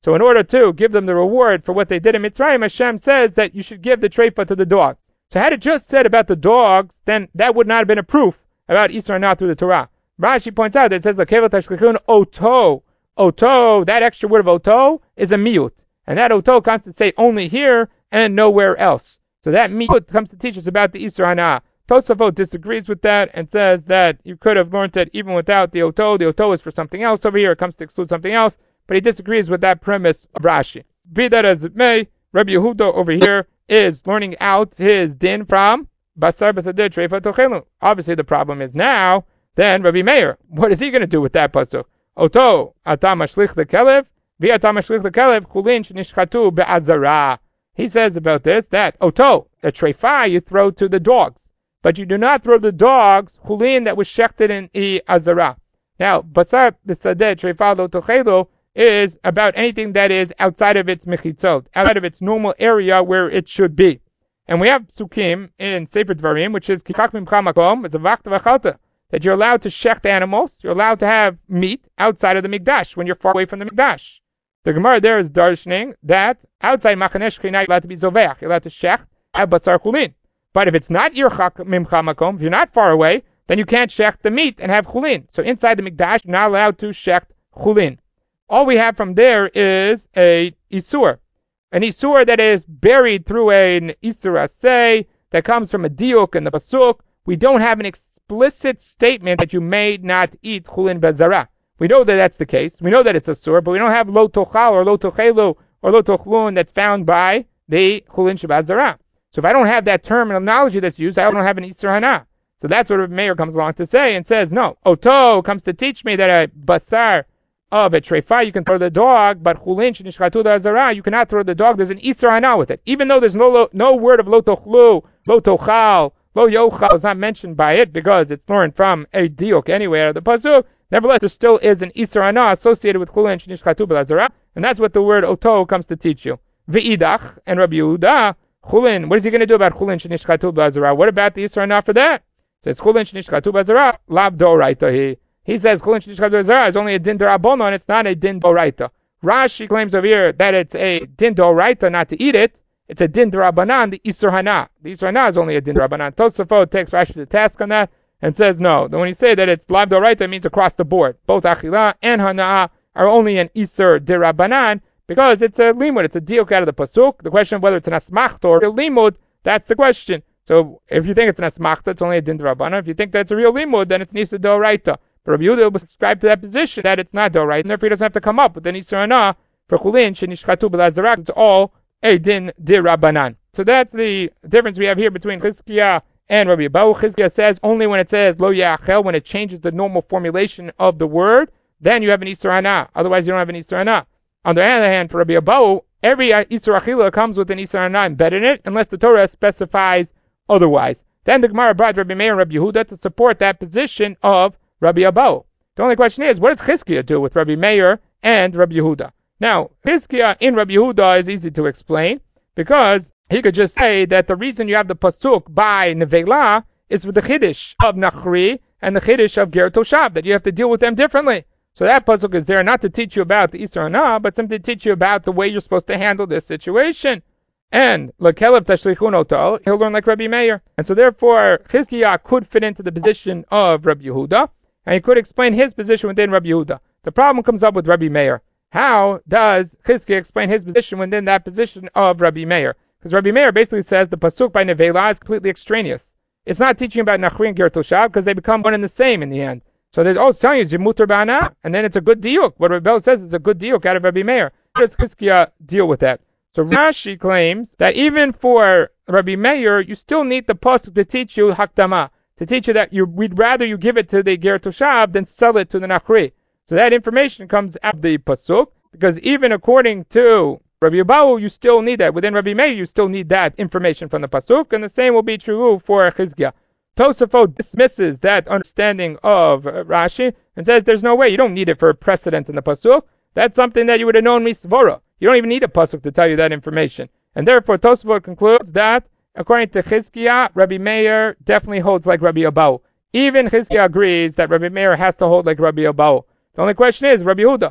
So in order to give them the reward for what they did in Mitzrayim, Hashem says that you should give the treifa to the dog. So had it just said about the dogs, then that would not have been a proof about Isra Hana through the Torah. Rashi points out that it says, L'kevel tashlichun oto. Oto, that extra word of oto is a miut. And that oto comes to say only here and nowhere else. So that miut comes to teach us about the Isra Hana. Tosafot disagrees with that and says that you could have learned it even without the oto. The oto is for something else over here. It comes to exclude something else. But he disagrees with that premise of Rashi. Be that as it may, Rabbi Yehuda over here is learning out his din from Basar Basadeh Treifa Tochelu. Obviously the problem is now, then Rabbi Meir, what is he going to do with that pasuk? Oto atam mashlich lekelev, vi atam mashlich lekelev kulin shnishchatu be'azara. He says about this that Oto, the treifa you throw to the dogs, but you do not throw the dogs kulin that was shechted in the azara. Now Basar Basadeh Treifa lo Tochelu is about anything that is outside of its mechitzot, outside of its normal area where it should be. And we have psukim in Sefer Dvarim, which is kikach mimcha makom, it's a vachta v'chalta, that you're allowed to shecht animals, you're allowed to have meat outside of the mikdash when you're far away from the mikdash. The Gemara there is darshaning that outside machaneh shechina you're allowed to be zoveach, you're allowed to shecht, have basar chulin. But if it's not yirchak mimcha makom, if you're not far away, then you can't shecht the meat and have chulin. So inside the mikdash, you're not allowed to shecht chulin. All we have from there is a isur, an isur that is buried through an isur asay that comes from a diuk in the pasuk. We don't have an explicit statement that you may not eat chulin bezara. We know that that's the case. We know that it's asur, but we don't have lo tochal or lo tochelu or lo tochlun that's found by the chulin shebazara. So if I don't have that terminology that's used, I don't have an isur hana. So that's what Meir comes along to say and says, no, oto comes to teach me that a basar of a treifa you can throw the dog, but chulin shenishchatu azara you cannot throw the dog. There's an isur hana with it, even though there's no lo, no word of lo tochlu, lo tochal, lo yochal is not mentioned by it because it's learned from a diuk anywhere of the pasuk. Nevertheless, there still is an isur hana associated with chulin shenishchatu azara, and that's what the word oto comes to teach you. Ve'idach and Rabbi Yehuda chulin. What is he going to do about chulin shenishchatu azara? What about the isur hana for that? It says chulin shenishchatu azara lav doraita. He says chulin shenishchatu azara is only a din d'Rabbanan, and it's not a din d'oraita. Rashi claims over here that it's a din d'oraita not to eat it. It's a din d'Rabbanan, the isur hana. The isur hana is only a din d'Rabbanan. Tosafot takes Rashi to task on that and says no. When you say that it's lav d'oraita, it means across the board. Both achila and hana are only an isur d'Rabbanan because it's a limud. It's a diuk out of the pasuk. The question of whether it's an asmachta or a limud, that's the question. So if you think it's an asmachta, it's only a din d'Rabbanan. If you think that's a real limud, then it's an isur d'oraita. But Rabbi Yehuda will subscribe to that position that it's not do right, and therefore he doesn't have to come up with an isur hana for chulin shenishchatu b'lazara. It's all a din d'Rabbanan. So that's the difference we have here between Chizkiah and Rabbi Abahu. Chizkiah says only when it says lo yachel, when it changes the normal formulation of the word, then you have an isur hana. Otherwise, you don't have an isur hana. On the other hand, for Rabbi Abahu, every isur achila comes with an isur hana embedded in it, unless the Torah specifies otherwise. Then the Gemara brought Rabbi Meir and Rabbi Yehuda to support that position of Rabbi Abahu. The only question is, what does Chizkiah do with Rabbi Meir and Rabbi Yehuda? Now, Chizkiah in Rabbi Yehuda is easy to explain, because he could just say that the reason you have the pasuk by Nevela is with the Chiddush of Nachri and the Chiddush of Ger Toshav, that you have to deal with them differently. So that pasuk is there not to teach you about the isur hana, but simply to teach you about the way you're supposed to handle this situation. And L'kelev tashlichun oto, he'll learn like Rabbi Meir. And so therefore, Chizkiah could fit into the position of Rabbi Yehuda, and he could explain his position within Rabbi Yehuda. The problem comes up with Rabbi Meir. How does Chizkiah explain his position within that position of Rabbi Meir? Because Rabbi Meir basically says the pasuk by Nevela is completely extraneous. It's not teaching about Nachri and Ger Toshav because they become one and the same in the end. So they're always telling you Zimutar Ba'ana, and then it's a good diuk. What Rabbi Bel says is a good diuk out of Rabbi Meir. How does Chizkiah deal with that? So Rashi claims that even for Rabbi Meir, you still need the pasuk to teach you Hakdama, to teach you that you, we'd rather you give it to the Ger Toshav than sell it to the Nachri. So that information comes out of the pasuk, because even according to Rabbi Abahu, you still need that. Within Rabbi Meir, you still need that information from the pasuk, and the same will be true for Chizkiah. Tosafot dismisses that understanding of Rashi and says there's no way, you don't need it for precedence in the pasuk. That's something that you would have known misvora. You don't even need a pasuk to tell you that information. And therefore, Tosafot concludes that according to Chizkiah, Rabbi Meir definitely holds like Rabbi Abahu. Even Chizkiah agrees that Rabbi Meir has to hold like Rabbi Abahu. The only question is, Rabbi Yehuda.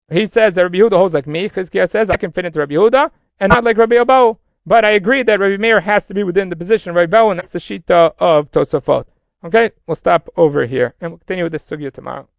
he says that Rabbi Yehuda holds like me. Chizkiah says I can fit into Rabbi Yehuda and not like Rabbi Abahu. But I agree that Rabbi Meir has to be within the position of Rabbi Abahu, and that's the shita of Tosafot. Okay, we'll stop over here and we'll continue with this sugya tomorrow.